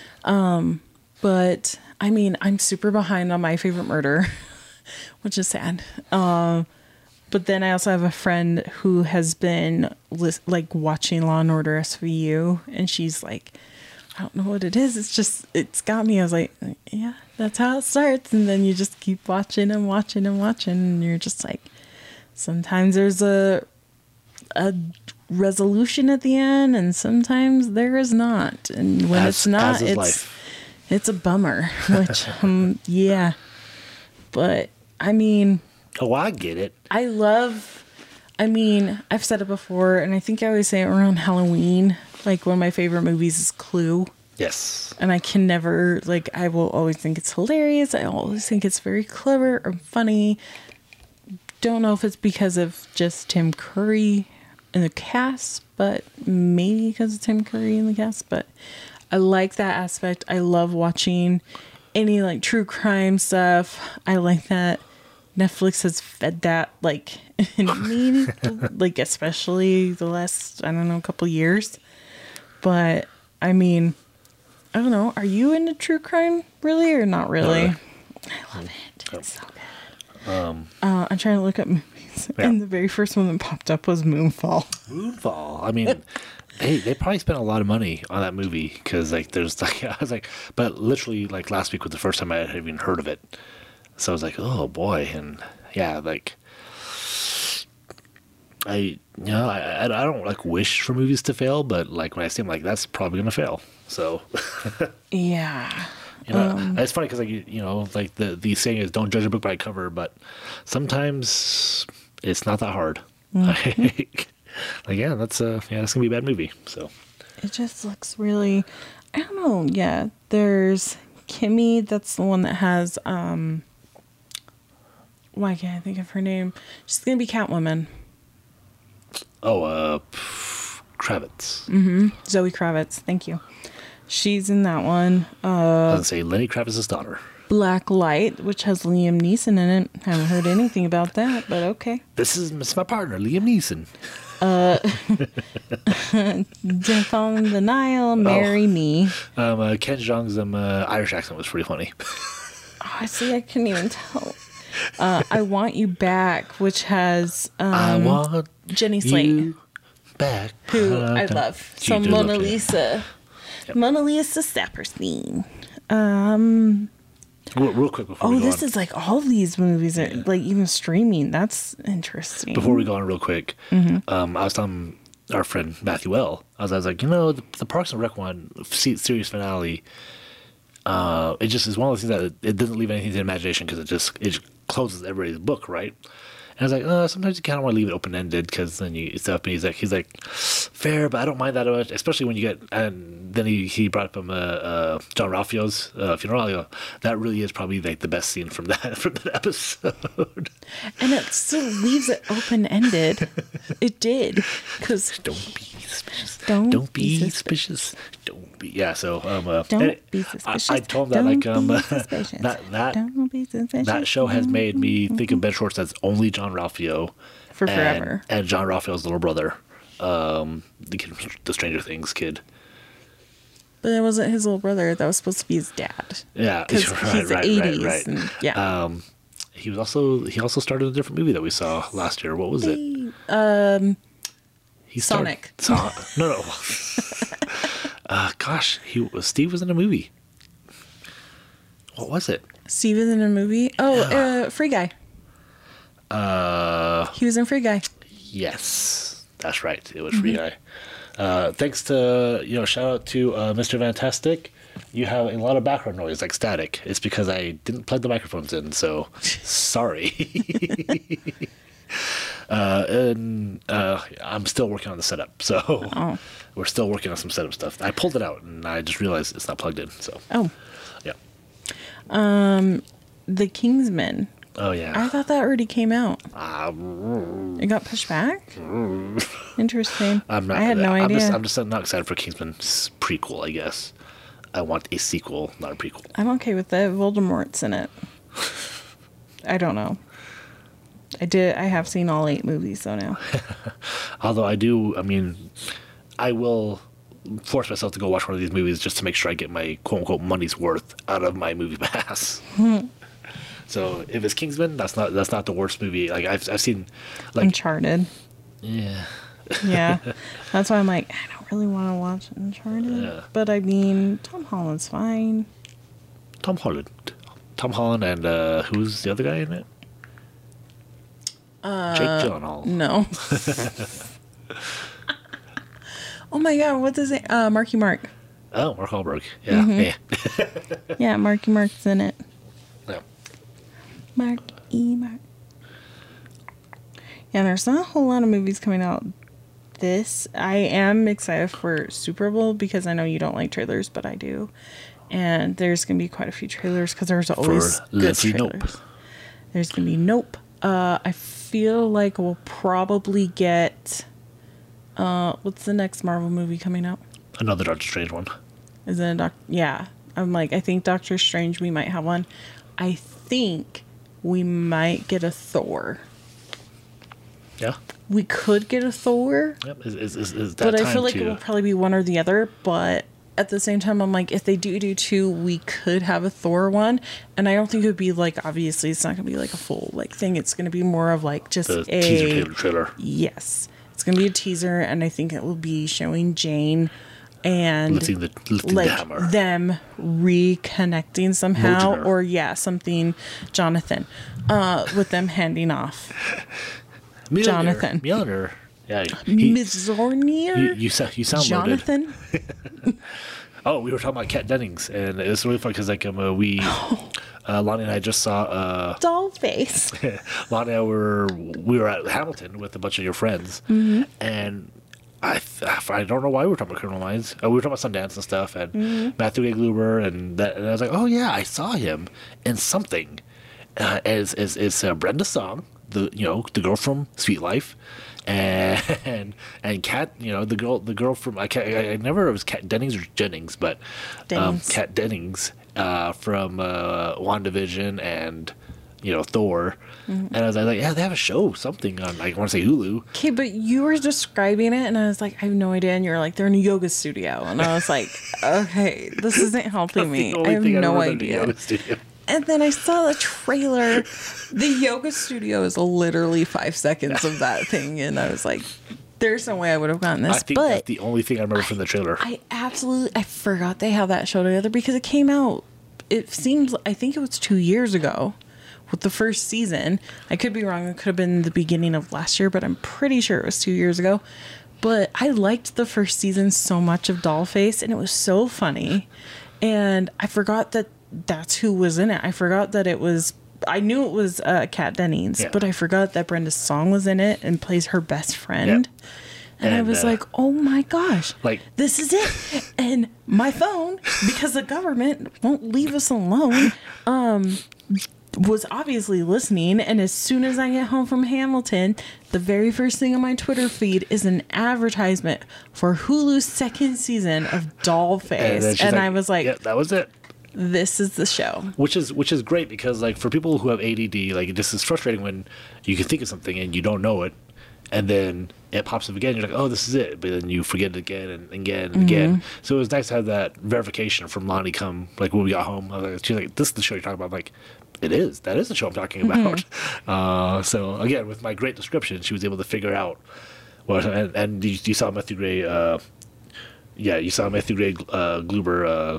But I mean, I'm super behind on My Favorite Murder, which is sad. But then I also have a friend who has been watching Law and Order SVU, and she's like, I don't know what it is. It's got me. I was like, yeah, that's how it starts. And then you just keep watching and watching and watching, and you're just like, sometimes there's a resolution at the end, and sometimes there is not. And when it's not, it's a bummer. Which yeah, but I mean. Oh, I get it. I've said it before, and I think I always say it around Halloween. One of my favorite movies is Clue. Yes. And I can never, I will always think it's hilarious. I always think it's very clever or funny. Don't know if it's because of just Tim Curry in the cast, but maybe because of Tim Curry in the cast. But I like that aspect. I love watching any, true crime stuff. I like that Netflix has fed that in me, especially the last, I don't know, couple years. But I mean, I don't know. Are you into true crime really or not really? I love it. It's so good. I'm trying to look up movies, and the very first one that popped up was Moonfall. Moonfall. I mean, they probably spent a lot of money on that movie because there's I was but literally last week was the first time I had even heard of it. So I was like, oh boy, and yeah, I don't wish for movies to fail, but when I see them, that's probably gonna fail. So yeah, it's funny because the saying is don't judge a book by its cover, but sometimes it's not that hard. Mm-hmm. That's gonna be a bad movie. So it just looks really, I don't know. Yeah, there's Kimmy. That's the one that has why can't I think of her name? She's gonna be Catwoman. Oh, Kravitz. Mm-hmm. Zoe Kravitz. Thank you. She's in that one. I was gonna say Lenny Kravitz's daughter. Black Light, which has Liam Neeson in it. Haven't heard anything about that, but okay. This is my partner, Liam Neeson. Death on the Nile, Marry Me. Ken Jeong's Irish accent was pretty funny. I see. I couldn't even tell. I Want You Back, which has I want Jenny Slate you back, who I love. So Mona Lisa. Mona Lisa Saperstein. Real quick before we Oh, go this on. is like all these movies are like even streaming. That's interesting. Before we go on real quick, Mm-hmm. I was telling our friend Matthew L. I was like, you know, the Parks and Rec one series finale, it just is one of those things that it doesn't leave anything to the imagination because it just closes everybody's book, right? And I was like, sometimes you kind of want to leave it open ended because then you stuff. And he's like, fair, but I don't mind that much, especially when you get. And then he brought up John Ralphio's funeral. You know, that really is probably like the best scene from that episode. And it still leaves it open ended. It did because Don't be suspicious. Don't be be suspicious. Don't be. Yeah. So don't be suspicious. I told him that Don't be suspicious. that Don't be suspicious. that show has made me think of Ben Schwartz as only John Ralphio For forever. and John Ralphio's little brother, the kid from the Stranger Things kid. But it wasn't his little brother. That was supposed to be his dad. Yeah, Because he's 80s. right. And, yeah. He also started a different movie that we saw last year. What was it? He Sonic. No. Gosh, Steve was in a movie. What was it? Steve is in a movie. Oh, Free Guy. He was in Free Guy. Yes, that's right. It was Free Guy. Thanks to shout out to Mr. Fantastic. You have a lot of background noise, like static. It's because I didn't plug the microphones in, so sorry. And I'm still working on the setup, so we're still working on some setup stuff. I pulled it out and I just realized it's not plugged in. So yeah. The Kingsman. Oh yeah. I thought that already came out. It got pushed back? Interesting. I'm not. I had no idea. I'm just not excited for Kingsman's prequel. I guess I want a sequel, not a prequel. I'm okay with it. Voldemort's in it. I don't know. I have seen all 8 movies though now. Although I will force myself to go watch one of these movies just to make sure I get my quote unquote money's worth out of my movie pass. So if it's Kingsman, that's not the worst movie. Like I've seen, like Uncharted. yeah, Yeah. That's why I'm like, I don't really want to watch Uncharted. Yeah. But I mean, Tom Holland's fine. Tom Holland, and who's the other guy in it? Jake Gyllenhaal. No. Oh my god, what is it? Marky Mark. Oh, Mark Wahlberg. Yeah, yeah. Yeah, Marky Mark's in it. Yeah. Mark. Yeah, there's not a whole lot of movies coming out. I am excited for Super Bowl because I know you don't like trailers, but I do. And there's going to be quite a few trailers because there's always good Leslie trailers. Knope. There's going to be Nope. I feel like we'll probably get... what's the next Marvel movie coming out? Another Doctor Strange one. Is it yeah. I'm like, I think Doctor Strange, we might have one. I think we might get a Thor. Yeah. We could get a Thor, Yep. Is that but I time feel like to, it will probably be one or the other. But at the same time, I'm like, if they do 2, we could have a Thor one. And I don't think it would be like, obviously, it's not going to be like a full like thing. It's going to be more of like just the a teaser trailer. Yes. It's going to be a teaser, and I think it will be showing Jane and Lifting the like hammer. them reconnecting somehow, Mojner. or something, Jonathan, with them handing off Mjolnir. Jonathan. Mjolnir. Yeah. Mizornir. You sound loaded. Jonathan. Oh, we were talking about Kat Dennings, and it was really fun because Lonnie and I just saw Doll face. Lonnie and I we were at Hamilton with a bunch of your friends, and I don't know why we were talking about Criminal Minds. We were talking about Sundance and stuff, and Matthew A. Gluber, and I was like, oh yeah, I saw him in something. It's Brenda Song, the girl from Sweet Life, and Kat, the girl from I never it was Kat Dennings or Jennings, but Dennings. Kat Dennings from WandaVision and Thor, and I was like, yeah, they have a show, something on, I want to say Hulu. Okay, but you were describing it, and I was like, I have no idea. And you're like, they're in a yoga studio, and I was like, okay, this isn't helping me. I have no idea. And then I saw the trailer. The yoga studio is literally 5 seconds of that thing, and I was like, There's no way I would have gotten this. I think but that's the only thing I remember from the trailer. I forgot they had that show together because it came out, I think it was 2 years ago with the first season. I could be wrong. It could have been the beginning of last year, but I'm pretty sure it was 2 years ago. But I liked the first season so much of Dollface, and it was so funny. And I forgot that that's who was in it. I forgot that it was, I knew it was Kat Dennings, Yeah. but I forgot that Brenda Song was in it and plays her best friend. Yeah. And I And, was like, oh my gosh, like- this is it. And my phone, because the government won't leave us alone, was obviously listening. And as soon as I get home from Hamilton, the very first thing on my Twitter feed is an advertisement for Hulu's second season of Dollface. then she's And like, I was like, yeah, that was it. this is the show. Which is great because like for people who have ADD, like this is frustrating when you can think of something and you don't know it, and then it pops up again. You're like, oh, this is it, but then you forget it again and again and again. So it was nice to have that verification from Lonnie come like when we got home. I was like, she's like, this is the show you're talking about. I'm like, that is the show I'm talking about. So again, with my great description, she was able to figure out. Well, and you saw Matthew Gray. Yeah, you saw Matthew Gray Glover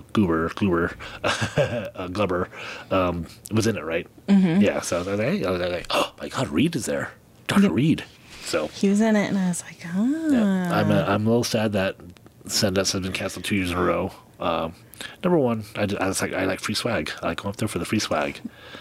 was in it, right? Mm-hmm. Yeah, so I was like, oh my God, Reed is there, Dr. Reed. So He was in it, and I was like, yeah, I'm a little sad that Sundance has been canceled 2 years in a row. Number one, I like free swag. I like going up there for the free swag.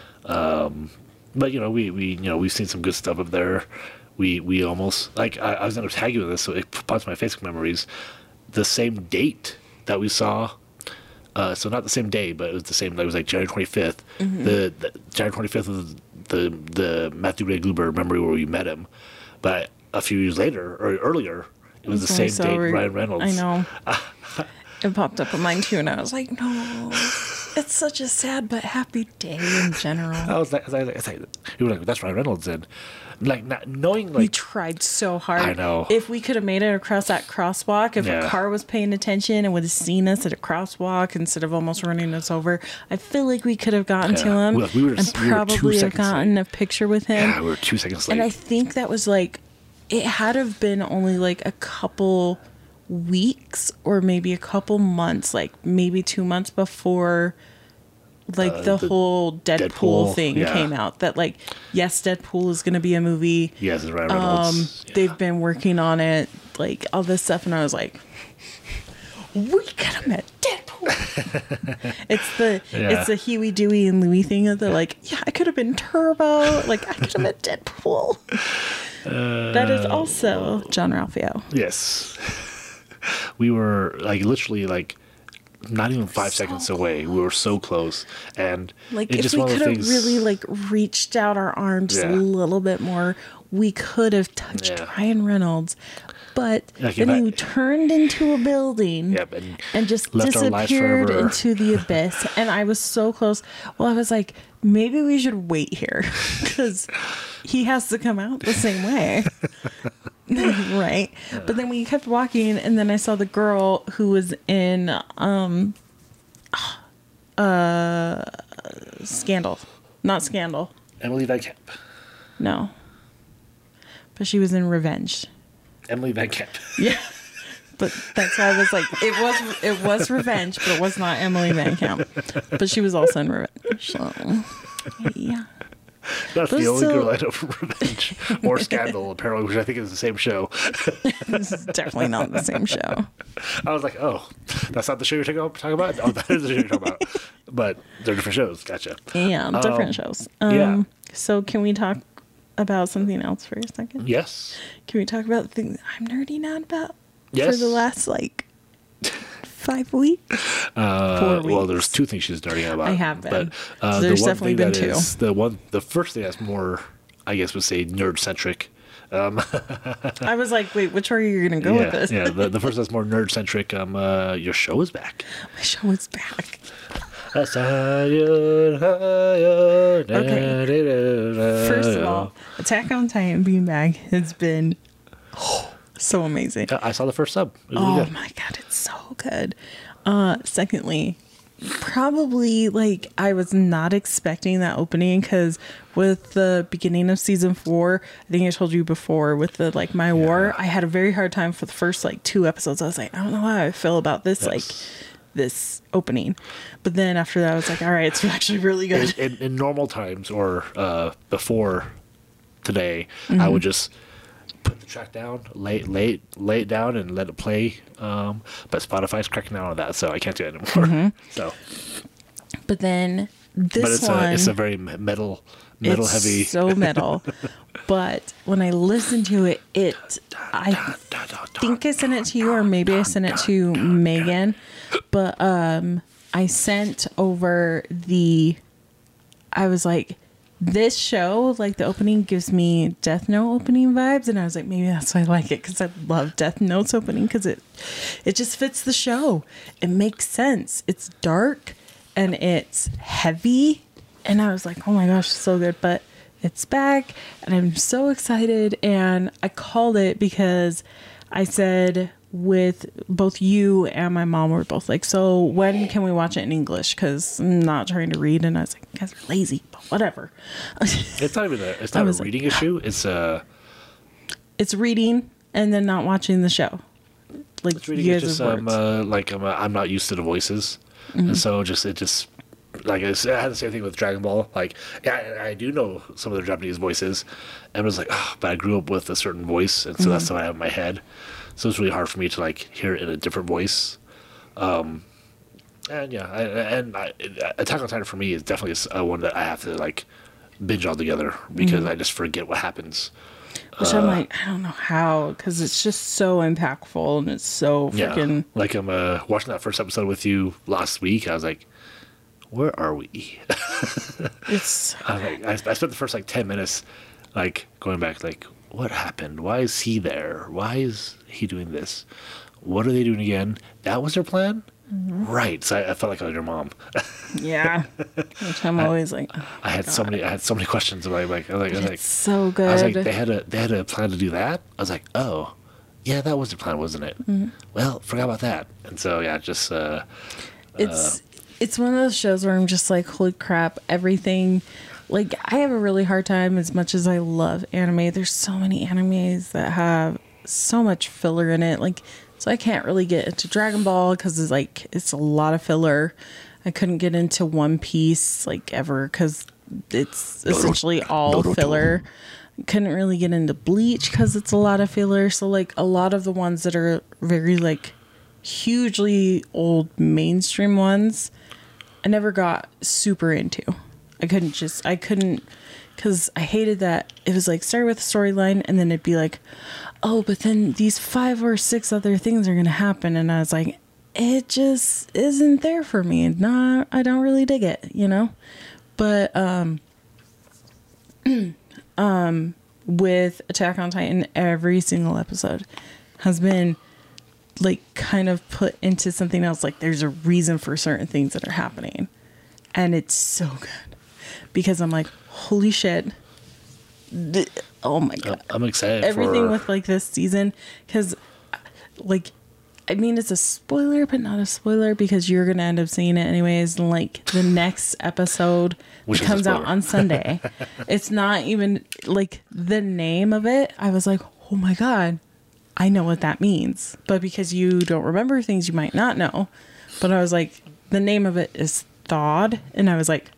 But we've seen some good stuff up there. We almost like I was going to tag you in this, so it pops my Facebook memories. The same date that we saw, so not the same day, but it was the same. It was like January 25th. Mm-hmm. The January 25th was the Matthew Gray Gruber memory where we met him, but a few years later or earlier, it was the same date. Ryan Reynolds. I know. It popped up on mine too, and I was like, no, it's such a sad but happy day in general. I was like, you were like, that's Ryan Reynolds, and like not knowing like We tried so hard. I know. If we could have made it across that crosswalk, if a car was paying attention and would have seen us at a crosswalk instead of almost running us over, I feel like we could have gotten to him we were and 2 probably have seconds gotten late. a picture with him. Yeah, we were 2 seconds late. And I think that was like, it had to have been only like a couple weeks or maybe a couple months, like maybe 2 months before like the whole Deadpool thing came out. That like, yes, Deadpool is going to be a movie. Yes, it's Ryan Reynolds. They've been working on it, like all this stuff, and I was like, we could have met Deadpool. It's the Huey, Dewey, and Louie thing of the like, yeah, I could have been Turbo. Like I could have met Deadpool. That is also John Ralphio. Yes. We were like literally like not even 5 seconds away. We were so close, and Like it's if just we one of could the have things. really like reached out our arm just a little bit more, we could have touched Ryan Reynolds. But Like, then if I- you turned into a building Yep, and just left our lives disappeared forever. into the abyss. And I was so close. Well, I was like, maybe we should wait here because he has to come out the same way. Right. But then we kept walking, and then I saw the girl who was in Scandal. Not Scandal. Emily Van Camp. No. But she was in Revenge. Emily Van Camp. Yeah. But that's why I was like, it was Revenge, but it was not Emily Van Camp. But she was also in Revenge. So yeah. That's But the only still- girl I know from Revenge or Scandal, apparently, which I think is the same show. This is definitely not the same show. I was like, oh, that's not the show you're talking about? Oh, that is the show you're talking about. But they're different shows. Gotcha. Yeah, different shows. yeah. So can we talk about something else for a second? Yes. Can we talk about the thing that I'm nerding out about for Yes. the last like 5 weeks? 4 weeks. Well, there's 2 things she's nerding out about. I have been. But So there's the one definitely thing been that 2. is the first thing that's more, I guess, would say nerd centric. I was like, wait, which are you going to go with this? Yeah. The first that's more nerd centric. Your show is back. My show is back. Okay. First of all, Attack on Titan being back has been so amazing. I saw the first sub. It was Oh really good. my god, it's so good. Secondly, probably like I was not expecting that opening because with the beginning of season 4, I think I told you before with the like My War, I had a very hard time for the first like 2 episodes. I was like, I don't know how I feel about this like this opening, but then after that I was like, all right, it's actually really good. In normal times or before today, I would just put the track down, lay it down, and let it play. But Spotify's cracking down on that, so I can't do it anymore. So, But then this it's a very metal it's heavy. So metal. But when I listened to it, I think I sent it to you, or maybe I sent it to Megan. But I sent over I was like, this show, like the opening gives me Death Note opening vibes, and I was like, maybe that's why I like it, because I love Death Note's opening, because it just fits the show. It makes sense. It's dark and it's heavy, and I was like, oh my gosh, it's so good. But it's back, and I'm so excited. And I called it because I said, with both you and my mom were both like, so when can we watch it in English? Because I'm not trying to read. And I was like, you guys are lazy, but whatever. It's not even a reading issue. It's reading and then not watching the show. Like, it's reading. It's just I'm not used to the voices, and so it just like I had the same thing with Dragon Ball. Like, yeah, I do know some of the Japanese voices, and it was like, oh, but I grew up with a certain voice, and so that's what I have in my head. So it's really hard for me to like hear it in a different voice. And yeah, Attack on Titan for me is definitely one that I have to like binge all together because I just forget what happens. Which I'm like, I don't know how, because it's just so impactful and it's so freaking. Yeah, like I'm watching that first episode with you last week. I was like, where are we? I spent the first like 10 minutes like going back like, what happened? Why is he there? Why is he doing this? What are they doing again? That was their plan? Right. So I felt like I was your mom. Yeah. Which I'm always like, oh I had so many questions about I was like so good. I was like, they had a plan to do that? I was like, oh, yeah, that was the plan, wasn't it? Well, forgot about that. And so yeah, just it's one of those shows where I'm just like, holy crap, everything. Like, I have a really hard time, as much as I love anime. There's so many animes that have so much filler in it. Like, so I can't really get into Dragon Ball because it's a lot of filler. I couldn't get into One Piece like ever because it's essentially all filler. Couldn't really get into Bleach because it's a lot of filler. So like a lot of the ones that are very like hugely old mainstream ones, I never got super into. I couldn't, because I hated that it was like start with a storyline and then it'd be like, oh, but then these 5 or 6 other things are going to happen. And I was like, it just isn't there for me. I don't really dig it, you know? But, with Attack on Titan, every single episode has been like kind of put into something else. Like there's a reason for certain things that are happening. And it's so good. Because I'm like, holy shit. Oh my God. I'm excited everything with like this season. Because like, I mean, it's a spoiler, but not a spoiler because you're going to end up seeing it anyways. And like the next episode comes out on Sunday. It's not even like the name of it. I was like, oh my God, I know what that means. But because you don't remember things, you might not know. But I was like, the name of it is Thawed. And I was like,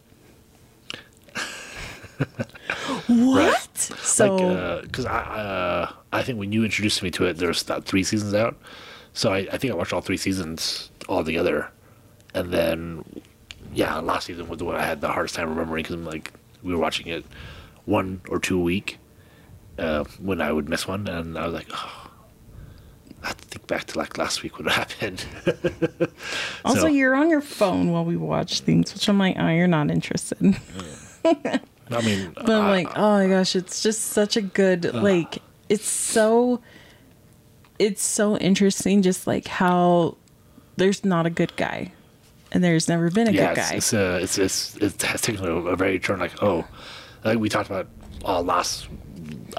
what? Right. So, because I think when you introduced me to it, there's about 3 seasons out. So I think I watched all 3 seasons all together, and then last season was the one I had the hardest time remembering because like we were watching it 1 or 2 a week when I would miss one, and I was like, oh, I have to think back to like last week what happened. Also, you're on your phone while we watch things, which I'm like, oh, you're not interested. I mean, but I'm like, oh my gosh, it's just such a good, like, it's so interesting, just like how there's not a good guy, and there's never been a good guy. It has taken a very turn. Like, like we talked about all last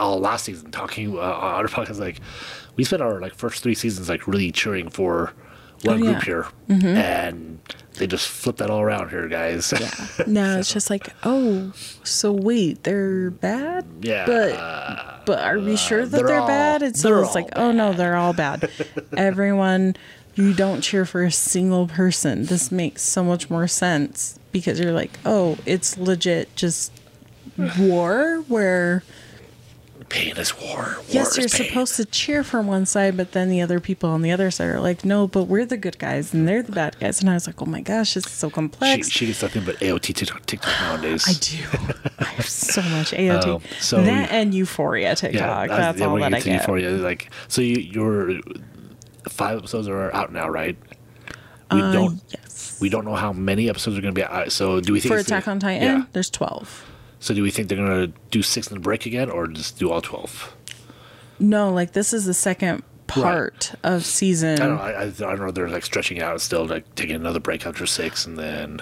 season talking on our podcast. Like, we spent our like first 3 seasons like really cheering for one Oh, group yeah. here, and they just flip that all around here, guys. Yeah. No, it's just like, oh, so wait, they're bad? Yeah. But are we sure that they're they're all- bad? And so they're it's like, all oh no, they're all bad. Everyone, you don't cheer for a single person. This makes so much more sense because you're like, oh, it's legit just war where Pain is war. yes, War you're is pain. supposed to cheer for one side, but then the other people on the other side are like, no, but we're the good guys and they're the bad guys. And I was like, oh my gosh, this is so complex. She gets nothing but AOT TikTok nowadays. I do. I have so much AOT. so- that and Euphoria TikTok. That's all we're that gonna I get to get. Euphoria. Like, so your 5 episodes are out now, right? We don't. Yes. We don't know how many episodes are going to be out. So do we think For it's Attack on Titan, Yeah. there's 12. So do we think they're going to do 6 in the break again, or just do all 12? No, like this is the second part of season. I don't know. I don't know. They're like stretching out still, like taking another break after 6, and then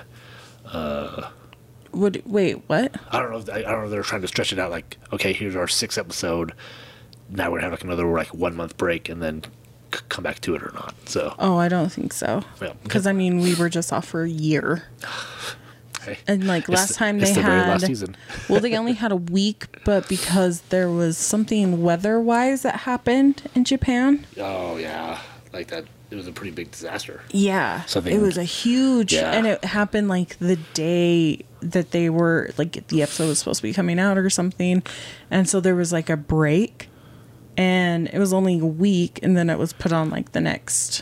Wait, what? I don't know. I don't know. If they're trying to stretch it out. Like, okay, here's our 6th episode. Now we're gonna have like another like 1 month break, and then come back to it or not. So Oh, I don't think so. Yeah. Because I mean, we were just off for a year, hey, and like it's last the- time it's they the very had, last season. well, they only had a week, but because there was something weather-wise that happened in Japan. Oh yeah, like that. It was a pretty big disaster. Yeah, Something- it was a huge, Yeah. and it happened like the day that they were like the episode was supposed to be coming out or something, and so there was like a break, and it was only a week, and then it was put on like the next.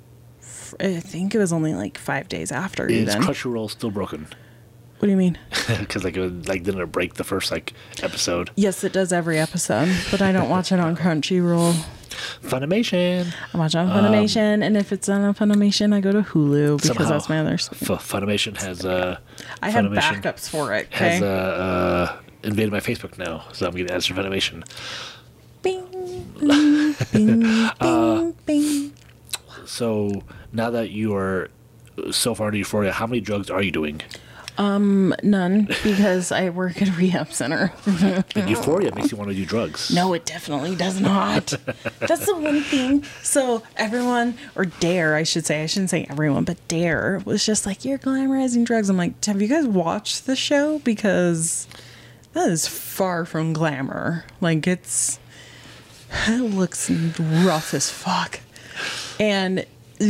I think it was only like 5 days after. Is Even Crunchyroll still broken? what do you mean? Because like it was, like didn't it break the first like episode? Yes, it does every episode, but I don't watch it on Crunchyroll. Funimation. I watch it on Funimation, and if it's not on Funimation, I go to Hulu because Somehow, that's my other. Funimation has I have Funimation backups for it. Okay. has invaded my Facebook now, so I'm getting ads from Funimation. Bing, bing, bing, bing, bing. So now that you are so far into Euphoria, how many drugs are you doing? None, because I work at a rehab center. And Euphoria makes you want to do drugs. No, it definitely does not. That's the one thing. So everyone, or Dare, I should say, I shouldn't say everyone, but Dare was just like, you're glamorizing drugs. I'm like, have you guys watched the show? Because that is far from glamour. Like it looks rough as fuck. And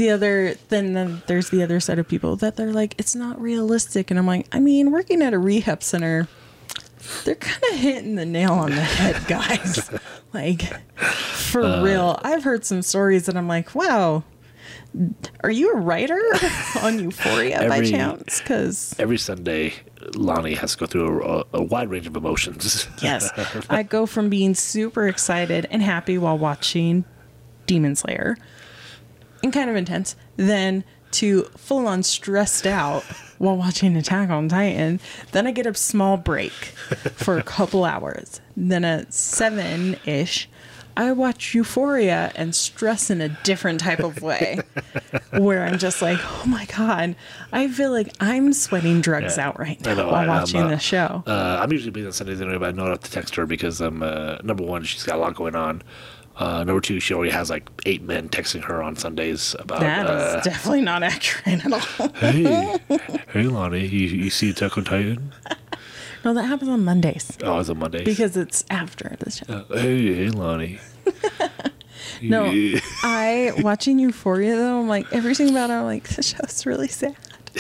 then there's the other side of people that they're like, it's not realistic. And I'm like, I mean, working at a rehab center, they're kind of hitting the nail on the head, guys. Like, for real. I've heard some stories that I'm like, wow, are you a writer on Euphoria by Every- chance? Because, Every Sunday, Lonnie has to go through a wide range of emotions. yes, I go from being super excited and happy while watching Demon Slayer and kind of intense, then to full on stressed out while watching Attack on Titan. Then I get a small break for a couple hours. Then at 7-ish, I watch Euphoria and stress in a different type of way where I'm just like, oh my God, I feel like I'm sweating drugs Yeah. out right I now know, while I'm, watching the show. I'm usually busy on Sundays anyway, but I know I have to text her because number one, she's got a lot going on. Number two, she already has like 8 men texting her on Sundays about. That is definitely not accurate at all. hey, Lonnie, you see Attack on Titan? No, that happens on Mondays Oh, it's on Mondays. because it's after the show. Hey, Lonnie. No, I watching Euphoria though. I'm like every single about it. I'm like the show's really sad.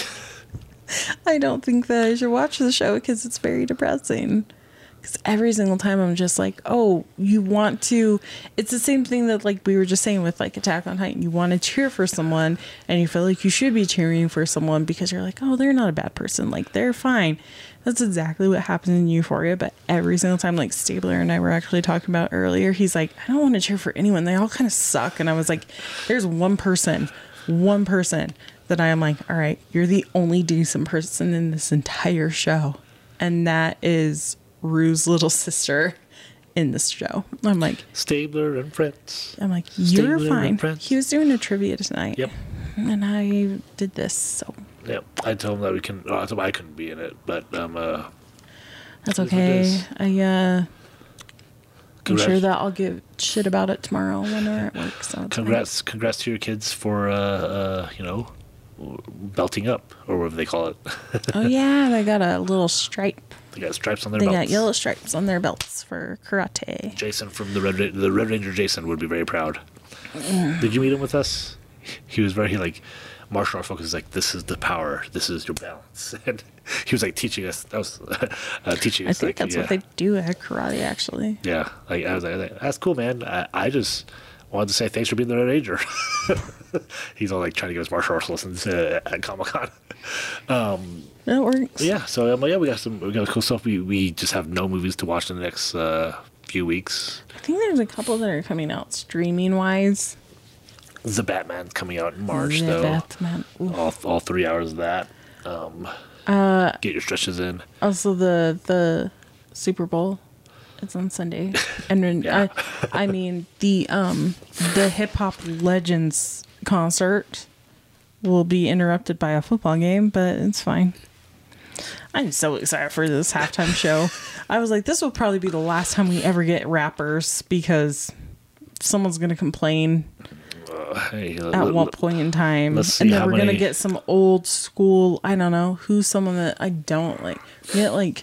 I don't think that I should watch the show because it's very depressing. Because every single time I'm just like, oh, you want to. It's the same thing that like we were just saying with like Attack on Titan. You want to cheer for someone, and you feel like you should be cheering for someone because you're like, oh, they're not a bad person. Like they're fine. That's exactly what happens in Euphoria. But every single time, like Stabler and I were actually talking about earlier, he's like, I don't want to cheer for anyone. They all kind of suck. And I was like, there's one person that I am like, all right, you're the only decent person in this entire show, and that is Rue's little sister in this show. I'm like, Stabler and Friends. you're Stabler and fine. Friends. He was doing a trivia tonight. Yep. And I did this, so Yep. I told him that we can. I told him I couldn't be in it, but that's It is what it okay. is. I'm sure that I'll give shit about it tomorrow when we're at work. So it's congrats to your kids for belting up, or whatever they call it. Oh yeah, they got a little stripe. They got stripes on their They belts. got yellow stripes on their belts for karate. Jason from the Red Ranger Jason would be very proud. Did you meet him with us? He was very like martial art focused. Like, this is the power. This is your balance. And he was like teaching us. That was teaching us. I think that's what they do at karate, actually. Yeah, like I was like, that's cool, man. I just wanted to say thanks for being the Red Ranger. He's all like trying to give us martial arts lessons at Comic-Con. That works. Yeah, so yeah, we got cool stuff. We just have no movies to watch in the next few weeks. I think there's a couple that are coming out streaming wise. The Batman's coming out in March, The though. Batman. All 3 hours of that. Get your stretches in. Also, the Super Bowl. It's on Sunday, and then Yeah. I mean the Hip Hop Legends concert will be interrupted by a football game, but it's fine. I'm so excited for this halftime show. I was like, this will probably be the last time we ever get rappers because someone's gonna complain at one point in time, let's see and then how we're gonna many- get some old school. I don't know who's someone that I don't like. We get like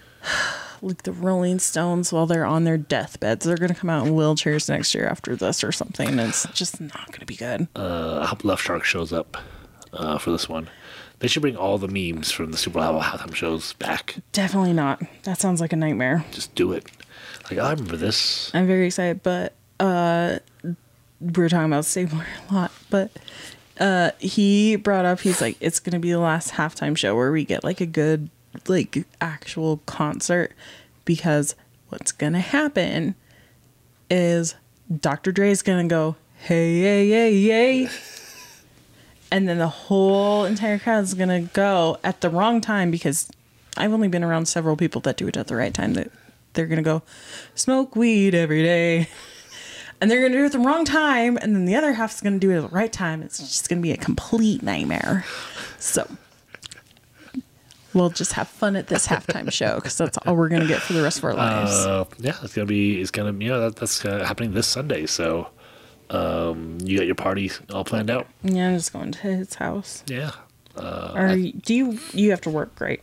the Rolling Stones while they're on their deathbeds. They're gonna come out in wheelchairs next year after this or something. And it's just not gonna be good. I hope Left Shark shows up for this one. They should bring all the memes from the Super Bowl halftime shows back. Definitely not. That sounds like a nightmare. Just do it. Like, I remember this. I'm very excited, but we were talking about Stabler a lot, but he brought up, he's like, it's gonna be the last halftime show where we get like a good like actual concert, because what's gonna happen is Dr. Dre's gonna go, hey, hey, hey, hey, and then the whole entire crowd is gonna go at the wrong time, because I've only been around several people that do it at the right time, that they're gonna go smoke weed every day, and they're gonna do it at the wrong time, and then the other half's gonna do it at the right time. It's just gonna be a complete nightmare. So we'll just have fun at this halftime show, because that's all we're gonna get for the rest of our lives. Yeah, it's gonna that's happening this Sunday. So you got your party all planned out? Yeah, I'm just going to his house. Yeah. Do you have to work, right?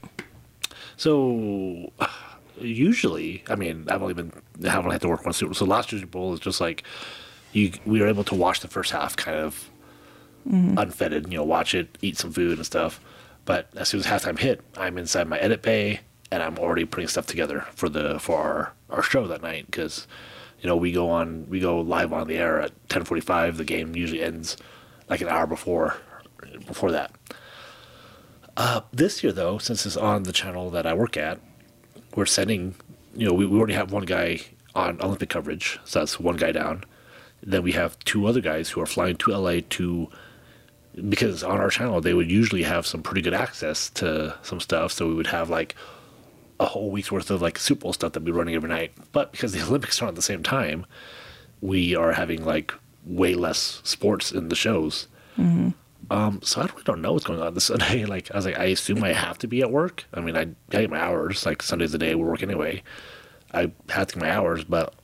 So usually, I mean, haven't had to work one Super Bowl. So last year's Super Bowl is just like we were able to watch the first half kind of unfettered, watch it, eat some food and stuff. But as soon as halftime hit, I'm inside my edit bay and I'm already putting stuff together for our show that night, because we go live on the air at 10:45. The game usually ends like an hour before that. This year, though, since it's on the channel that I work at, we're sending, we already have one guy on Olympic coverage, so that's one guy down. Then we have two other guys who are flying to LA because on our channel, they would usually have some pretty good access to some stuff, so we would have like a whole week's worth of like Super Bowl stuff that we'd be running every night. But because the Olympics are at the same time, we are having like way less sports in the shows. Mm-hmm. So I really don't know what's going on this Sunday. Like, I was like, I assume I have to be at work. I mean, I get my hours. Like, Sunday's the day we work anyway. I have to get my hours, but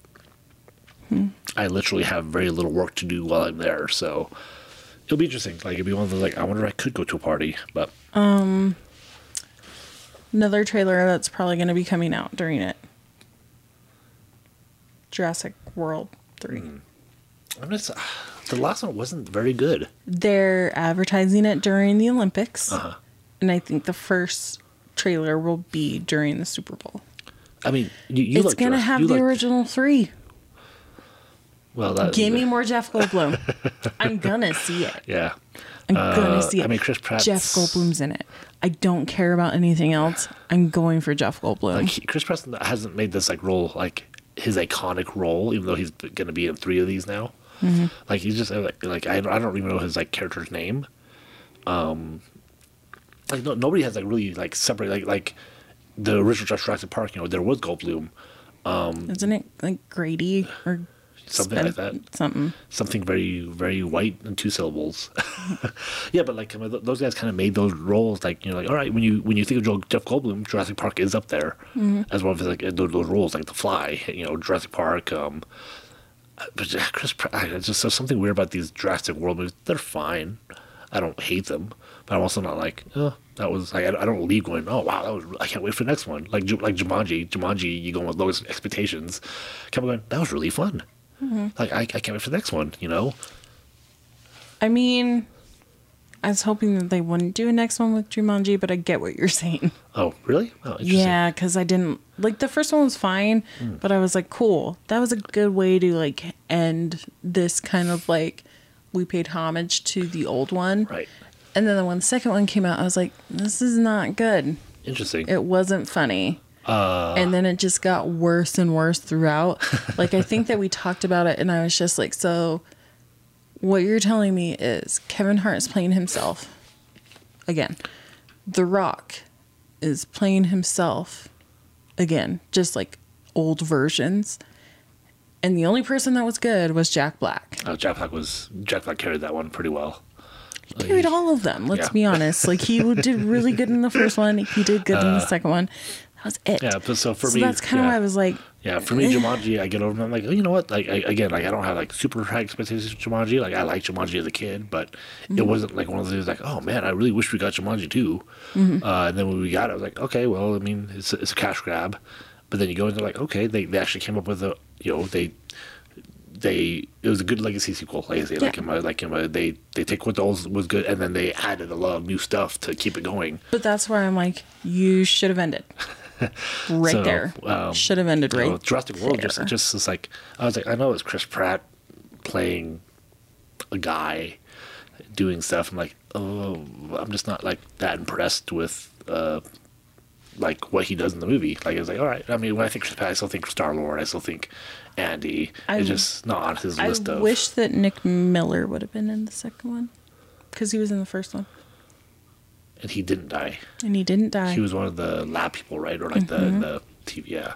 I literally have very little work to do while I'm there. So it'll be interesting. Like, it'll be one of those, like, I wonder if I could go to a party, but Another trailer that's probably going to be coming out during it. Jurassic World 3. The last one wasn't very good. They're advertising it during the Olympics. Uh-huh. And I think the first trailer will be during the Super Bowl. I mean, you It's like going to Jurassic- have you the like- original 3. Well, Give me more Jeff Goldblum. I'm going to see it. Yeah. I'm going to see it. I mean, Chris Pratt's... Jeff Goldblum's in it. I don't care about anything else. I'm going for Jeff Goldblum. Chris Pratt hasn't made this like role like his iconic role, even though he's going to be in 3 of these now. Mm-hmm. Like, he's just like I don't even know his like character's name. Like nobody has like really like separate like the original Jurassic Park. There was Goldblum. Isn't it like Grady or something like that. Something very, very white and two syllables. Yeah, but like those guys kind of made those roles like, you know, like, all right, when you think of Jeff Goldblum, Jurassic Park is up there, as well as like those roles like The Fly, you know, Jurassic Park. But Chris Pratt, it's just there's something weird about these Jurassic World movies. They're fine. I don't hate them, but I'm also not like, oh, that was like I don't leave going, oh wow, I can't wait for the next one. Like Jumanji, you go with low expectations, come going, that was really fun. Like I can't wait for the next one. You know. I mean, I was hoping that they wouldn't do a next one with Jumanji, but I get what you're saying. Oh really? Oh, interesting. Yeah, because I didn't like the first one was fine, but I was like, cool. That was a good way to like end this kind of like we paid homage to the old one, Right. And then when the second one came out, I was like, this is not good. Interesting. It wasn't funny. And then it just got worse and worse throughout. Like, I think that we talked about it, and I was just like, so what you're telling me is Kevin Hart is playing himself. Again, The Rock is playing himself. Again, just like old versions. And the only person that was good was Jack Black. Oh, Jack Black carried that one pretty well. He carried all of them, let's be honest. Like, he did really good in the first one. He did good in the second one. That was it. Yeah, but so for me, that's kind of why I was like, yeah, for me, Jumanji, I get over them. I'm like, oh, you know what? Like, I don't have like super high expectations for Jumanji. Like, I liked Jumanji as a kid, but it wasn't like one of those things like, oh man, I really wish we got Jumanji too. And then when we got it, I was like, okay, well, I mean, it's a cash grab. But then you go into like, okay, they actually came up with a, you know, it was a good legacy sequel. Like I say, they take what those was good and then they added a lot of new stuff to keep it going. but that's where I'm like, you should have ended right So, there. Should have ended right. You know, Jurassic World there. just is like, I was like, I know it's Chris Pratt playing a guy doing stuff. I'm like, oh, I'm just not like that impressed with like what he does in the movie. Like it's like, all right. I mean, when I think Chris Pratt, I still think Star-Lord. I still think Andy. It's just not on his list of. I wish that Nick Miller would have been in the second one because he was in the first one. And he didn't die. And he didn't die. He was one of the lab people, right? Or like the TV. Yeah.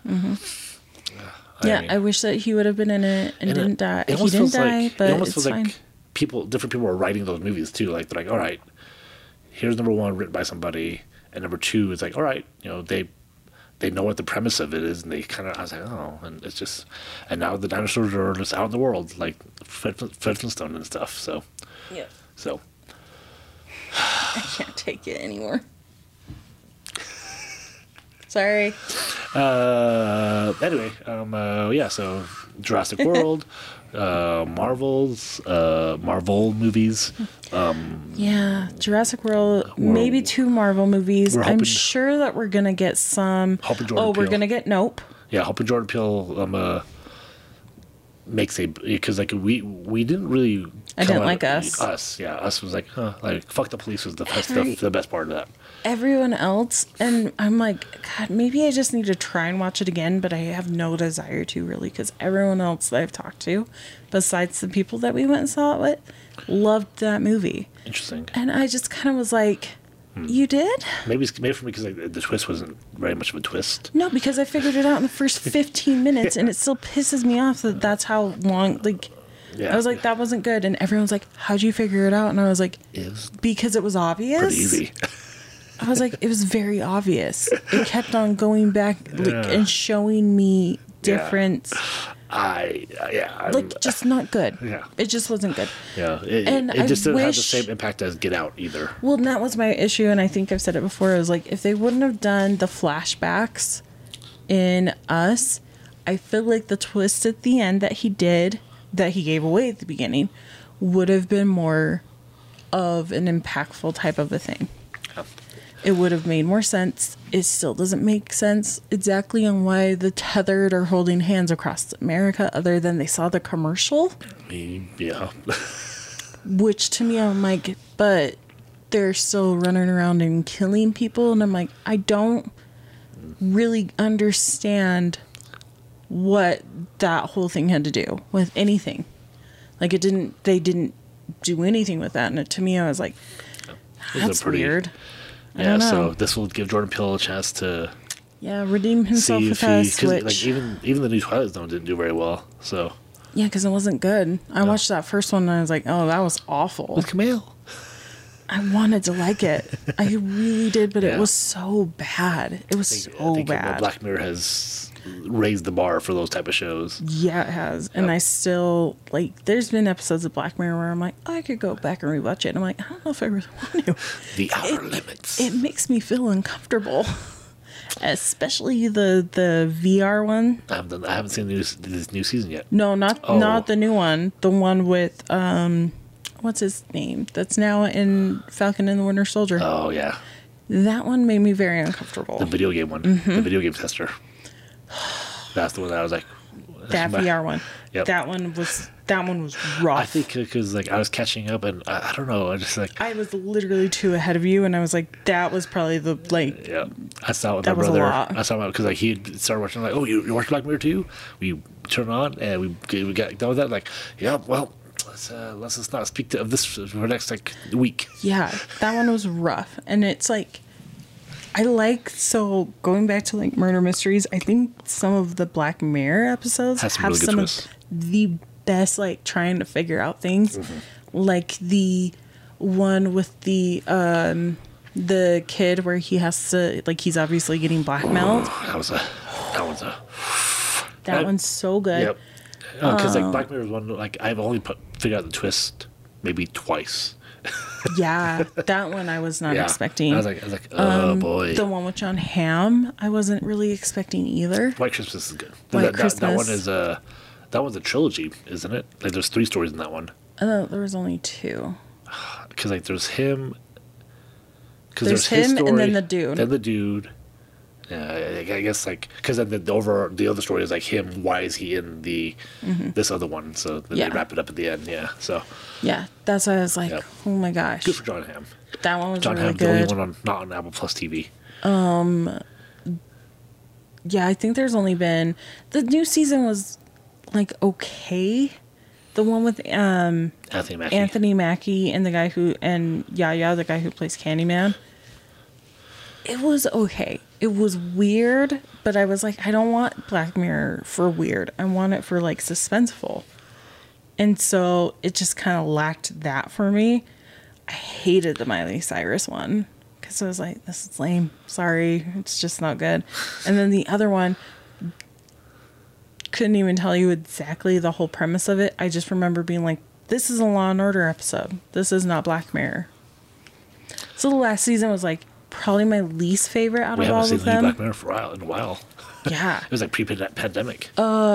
I wish that he would have been in it and didn't die. He didn't die, but it almost it's feels fine. like different people are writing those movies too. Like they're like, all right, here's number one written by somebody, and number two is like, all right, you know, they know what the premise of it is, and they kind of, I was like, oh, and it's just, and now the dinosaurs are just out in the world, like Fred Flintstone and stuff. So, Yeah. so I can't take it anymore. Sorry. Anyway, yeah. So Jurassic World, Marvel movies. Yeah, Jurassic World, maybe 2 Marvel movies. I'm sure that we're gonna get some. We're gonna get Nope. Yeah, hoping Jordan Peele makes because like we didn't really. I didn't like Us. Us was like, like fuck the police was the best part of that. Everyone else, and I'm like, God, maybe I just need to try and watch it again, but I have no desire to really, because everyone else that I've talked to, besides the people that we went and saw it with, loved that movie. Interesting. And I just kind of was like, you did? Maybe for me because like, the twist wasn't very much of a twist. No, because I figured it out in the first 15 minutes, and it still pisses me off that that's how long, like, Yeah. I was like, that wasn't good. And everyone's like, how'd you figure it out? And I was like, because it was obvious. Pretty easy. I was like, it was very obvious. It kept on going back and showing me different. Just not good. Yeah. It just wasn't good. Yeah. And it just didn't have the same impact as Get Out either. Well, and that was my issue, and I think I've said it before. I was like, if they wouldn't have done the flashbacks in Us, I feel like the twist at the end that he gave away at the beginning, would have been more of an impactful type of a thing. Yeah. It would have made more sense. It still doesn't make sense exactly on why the tethered are holding hands across America, other than they saw the commercial. Yeah. Which to me, I'm like, but they're still running around and killing people. And I'm like, I don't really understand what that whole thing had to do with anything. Like, they didn't do anything with that. And to me, I was like, that's weird. Yeah, so this will give Jordan Peele a chance to redeem himself with us. Like even the new Twilight Zone didn't do very well. So Yeah, because it wasn't good. I watched that first one and I was like, oh, that was awful. With Camille. I wanted to like it. I really did, but Yeah. it was so bad. It was so bad. Black Mirror has raised the bar for those type of shows. Yeah, it has. And I still, like, there's been episodes of Black Mirror where I'm like, I could go back and rewatch it. And I'm like, I don't know if I really want to. The Outer Limits. It makes me feel uncomfortable. Especially the VR one. I haven't seen this new season yet. No, not Oh. the new one. The one with, what's his name? That's now in Falcon and the Winter Soldier. Oh yeah, That one made me very uncomfortable. the video game one, Mm-hmm. the video game tester. That's the one that I was like. That VR one. Yep. That one was rough. I think because like I was catching up and I don't know, I just like I was literally 2 ahead of you, and I was like, that was probably the like. yeah. I saw it with That my was a brother. lot. I saw him because like he had started watching like, oh, you watch Black Mirror too? We turn on and we got done with that. Like, yeah, well, let's just not speak of this for the next like week. Yeah, that one was rough, and it's like, so going back to like murder mysteries. I think some of the Black Mirror episodes Has some have really good some twists. of the best like trying to figure out things, Mm-hmm. like the one with the kid where he has to like he's obviously getting blackmailed. That one's a That one's so good. yep. Because like Black Mirror is one like I've only figured out the twist maybe twice. Yeah, that one I was not Yeah. expecting. I was like, oh boy. The one with John Hamm, I wasn't really expecting either. White Christmas is good. White That Christmas. one is that one's a trilogy, isn't it? Like there's 3 stories in that one. There was only 2. Because like there's him. Because There's his him and story, then the dude. Then the dude. Yeah, I guess like because then the other story is like him. Why is he in this other one? So then Yeah. they wrap it up at the end. Yeah. So Yeah, that's why I was like, Yep. oh my gosh. good for John Hamm. That one was John really Hamm, the only good. one on not on Apple Plus TV. Yeah, I think there's only been the new season was like okay. The one with Anthony Mackie. Anthony Mackie and the guy Yaya, the guy who plays Candyman. It was okay. It was weird, but I was like, I don't want Black Mirror for weird. I want it for like suspenseful. And so it just kind of lacked that for me. I hated the Miley Cyrus one because I was like, this is lame. Sorry, it's just not good. And then the other one, couldn't even tell you exactly the whole premise of it. I just remember being like, this is a Law and Order episode. This is not Black Mirror. So the last season was like probably my least favorite out We of all haven't seen of the new them. Black Mirror for in a while. Yeah. It was like pre-pandemic.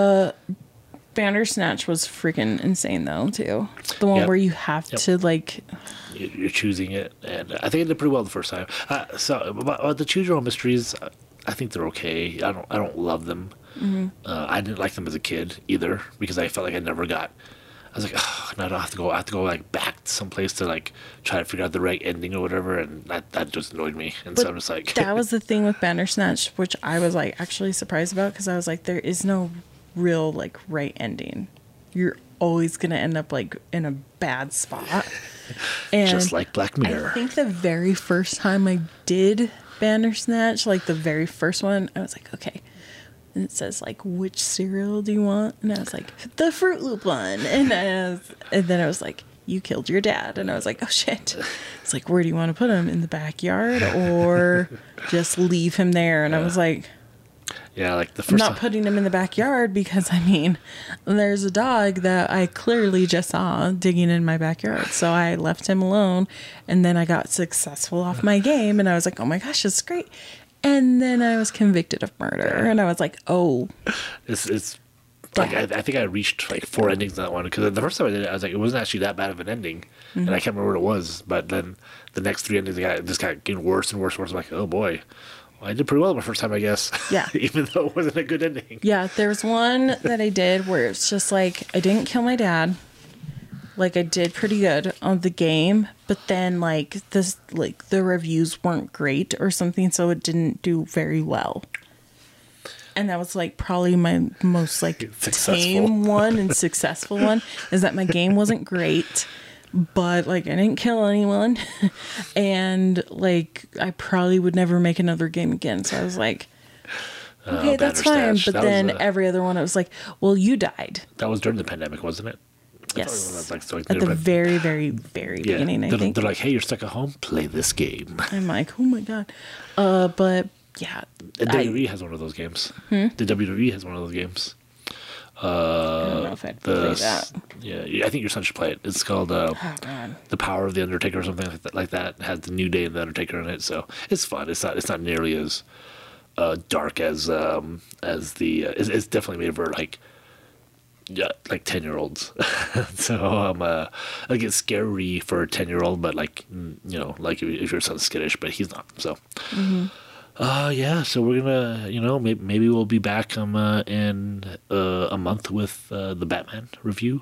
Bandersnatch was freaking insane though too. The one Yep. where you have Yep. to like, You're choosing it, and I think it did pretty well the first time. So about the choose your own mysteries, I think they're okay. I don't love them. Mm-hmm. I didn't like them as a kid either because I felt like I never got. I was like, oh, no, I have to go like back to someplace to like try to figure out the right ending or whatever, and that just annoyed me. And so I'm just like, that was the thing with Bandersnatch, which I was like actually surprised about because I was like, there is no real like right ending. You're always gonna end up like in a bad spot. And just like Black Mirror. I think the very first time I did Bandersnatch, like the very first one, I was like, okay. And it says like, which cereal do you want? And I was like, the Fruit Loop one. And then I was like, you killed your dad. And I was like, oh shit. It's like, where do you want to put him? In the backyard or just leave him there? And I was like, Yeah, like the I'm first not time. putting him in the backyard because I mean, there's a dog that I clearly just saw digging in my backyard. So I left him alone and then I got successful off my game and I was like, oh my gosh, this is great. And then I was convicted of murder and I was like, oh, It's like I think I reached like 4 endings in that one because the first time I did it, I was like, it wasn't actually that bad of an ending, and I can't remember what it was. But then the next 3 endings, just got getting worse and worse and worse. I'm like, oh boy, well, I did pretty well my first time, I guess. Yeah. Even though it wasn't a good ending. yeah, there was one that I did where it's just like, I didn't kill my dad. Like I did pretty good on the game, but then like the reviews weren't great or something, so it didn't do very well. And that was like probably my most like Successful. tame one and successful one is that my game wasn't great, but like I didn't kill anyone, and like I probably would never make another game again. So I was like, Okay, that's fine. Bandersnatch. But That then was, every other one, it was like, well, you died. that was during the pandemic, wasn't it? Yes. Like, so At the very, very, very beginning, I think. They're like, hey, you're stuck at home. Play this game. I'm like, oh my God. But yeah. And WWE has one of those games. The WWE has one of those games. I don't know if I'd play that. Yeah, I think your son should play it. It's called Oh, God. The Power of the Undertaker or something like that. It has the New Day and the Undertaker in it, so it's fun. It's not nearly as dark as the. It's definitely made for like 10-year-olds. So like it's scary for a 10-year-old, but like like if your son's skittish, but he's not. So. Yeah, so we're gonna, maybe we'll be back in a month with the Batman review.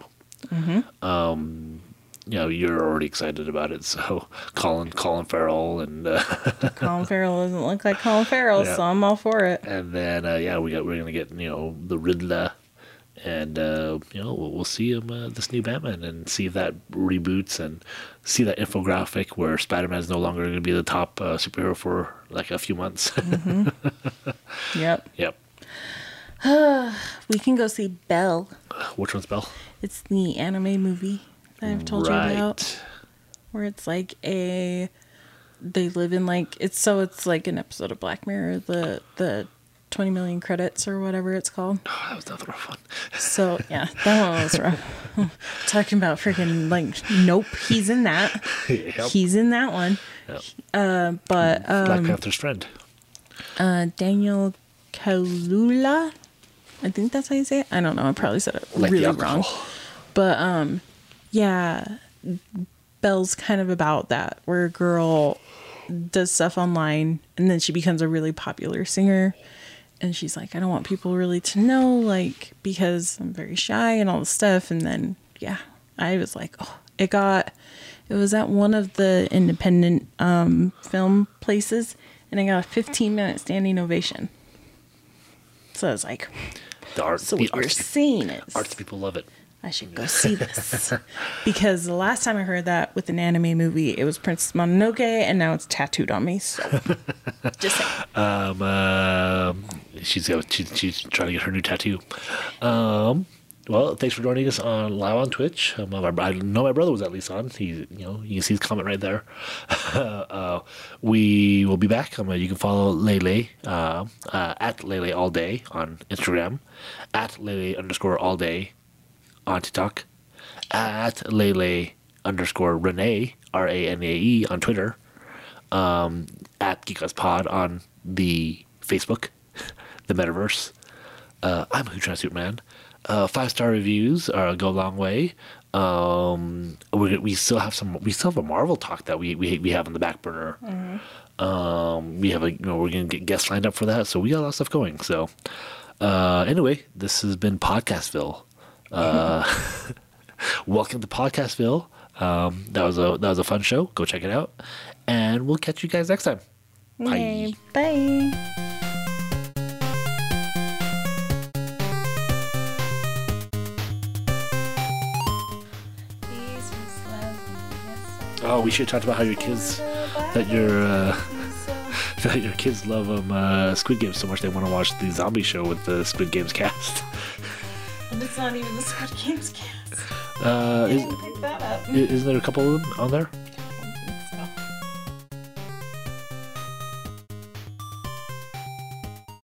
You're already excited about it, so Colin Farrell and Colin Farrell doesn't look like Colin Farrell, Yeah. so I'm all for it. and then we're gonna get the Riddler, and we'll see him this new Batman and see if that reboots and see that infographic where Spider-Man is no longer going to be the top superhero for like a few months. Yep. Yep. We can go see Belle. Which one's Belle? It's the anime movie that I've told you about, where it's like they live in like it's like an episode of Black Mirror, the 20 million credits or whatever it's called. Oh, that was nothing fun. So yeah, that one was rough. Talking about freaking like, nope, he's in that. Yep. He's in that one. Yep. But Black Panther's friend. Daniel Kaluuya, I think that's how you say it. I don't know. I probably said it Like the really alcohol. wrong. But yeah, Belle's kind of about that, where a girl does stuff online and then she becomes a really popular singer. And she's like, I don't want people really to know, like, because I'm very shy and all this stuff. And then, yeah, I was like, oh, it was at one of the independent film places, and I got a 15-minute standing ovation. So I was like, so what you're saying is Arts people love it. I should go see this. Because the last time I heard that with an anime movie, it was Princess Mononoke, and now it's tattooed on me. So, just saying. She's trying to get her new tattoo. Well, thanks for joining us live on Twitch. I know my brother was at least on. You can see his comment right there. We will be back. You can follow Lele at Lele All Day on Instagram, at Lele_all day on TikTok, at Lele _Renee RANAE on Twitter, at GeekUsPod on the Facebook, the Metaverse. I'm Who Trying Superman. 5-star reviews go a long way. We still have a Marvel talk that we have on the back burner. We have we're gonna get guests lined up for that, so we got a lot of stuff going. So anyway, this has been Podcastville. Welcome to Podcastville. That was a fun show. Go check it out, and we'll catch you guys next time. Bye. Yay, bye. Oh, we should talk about how your kids that your kids love Squid Games so much they want to watch the zombie show with the Squid Games cast. And it's not even the Squid Games cast. Is, Pick that up. isn't there a couple of them on there?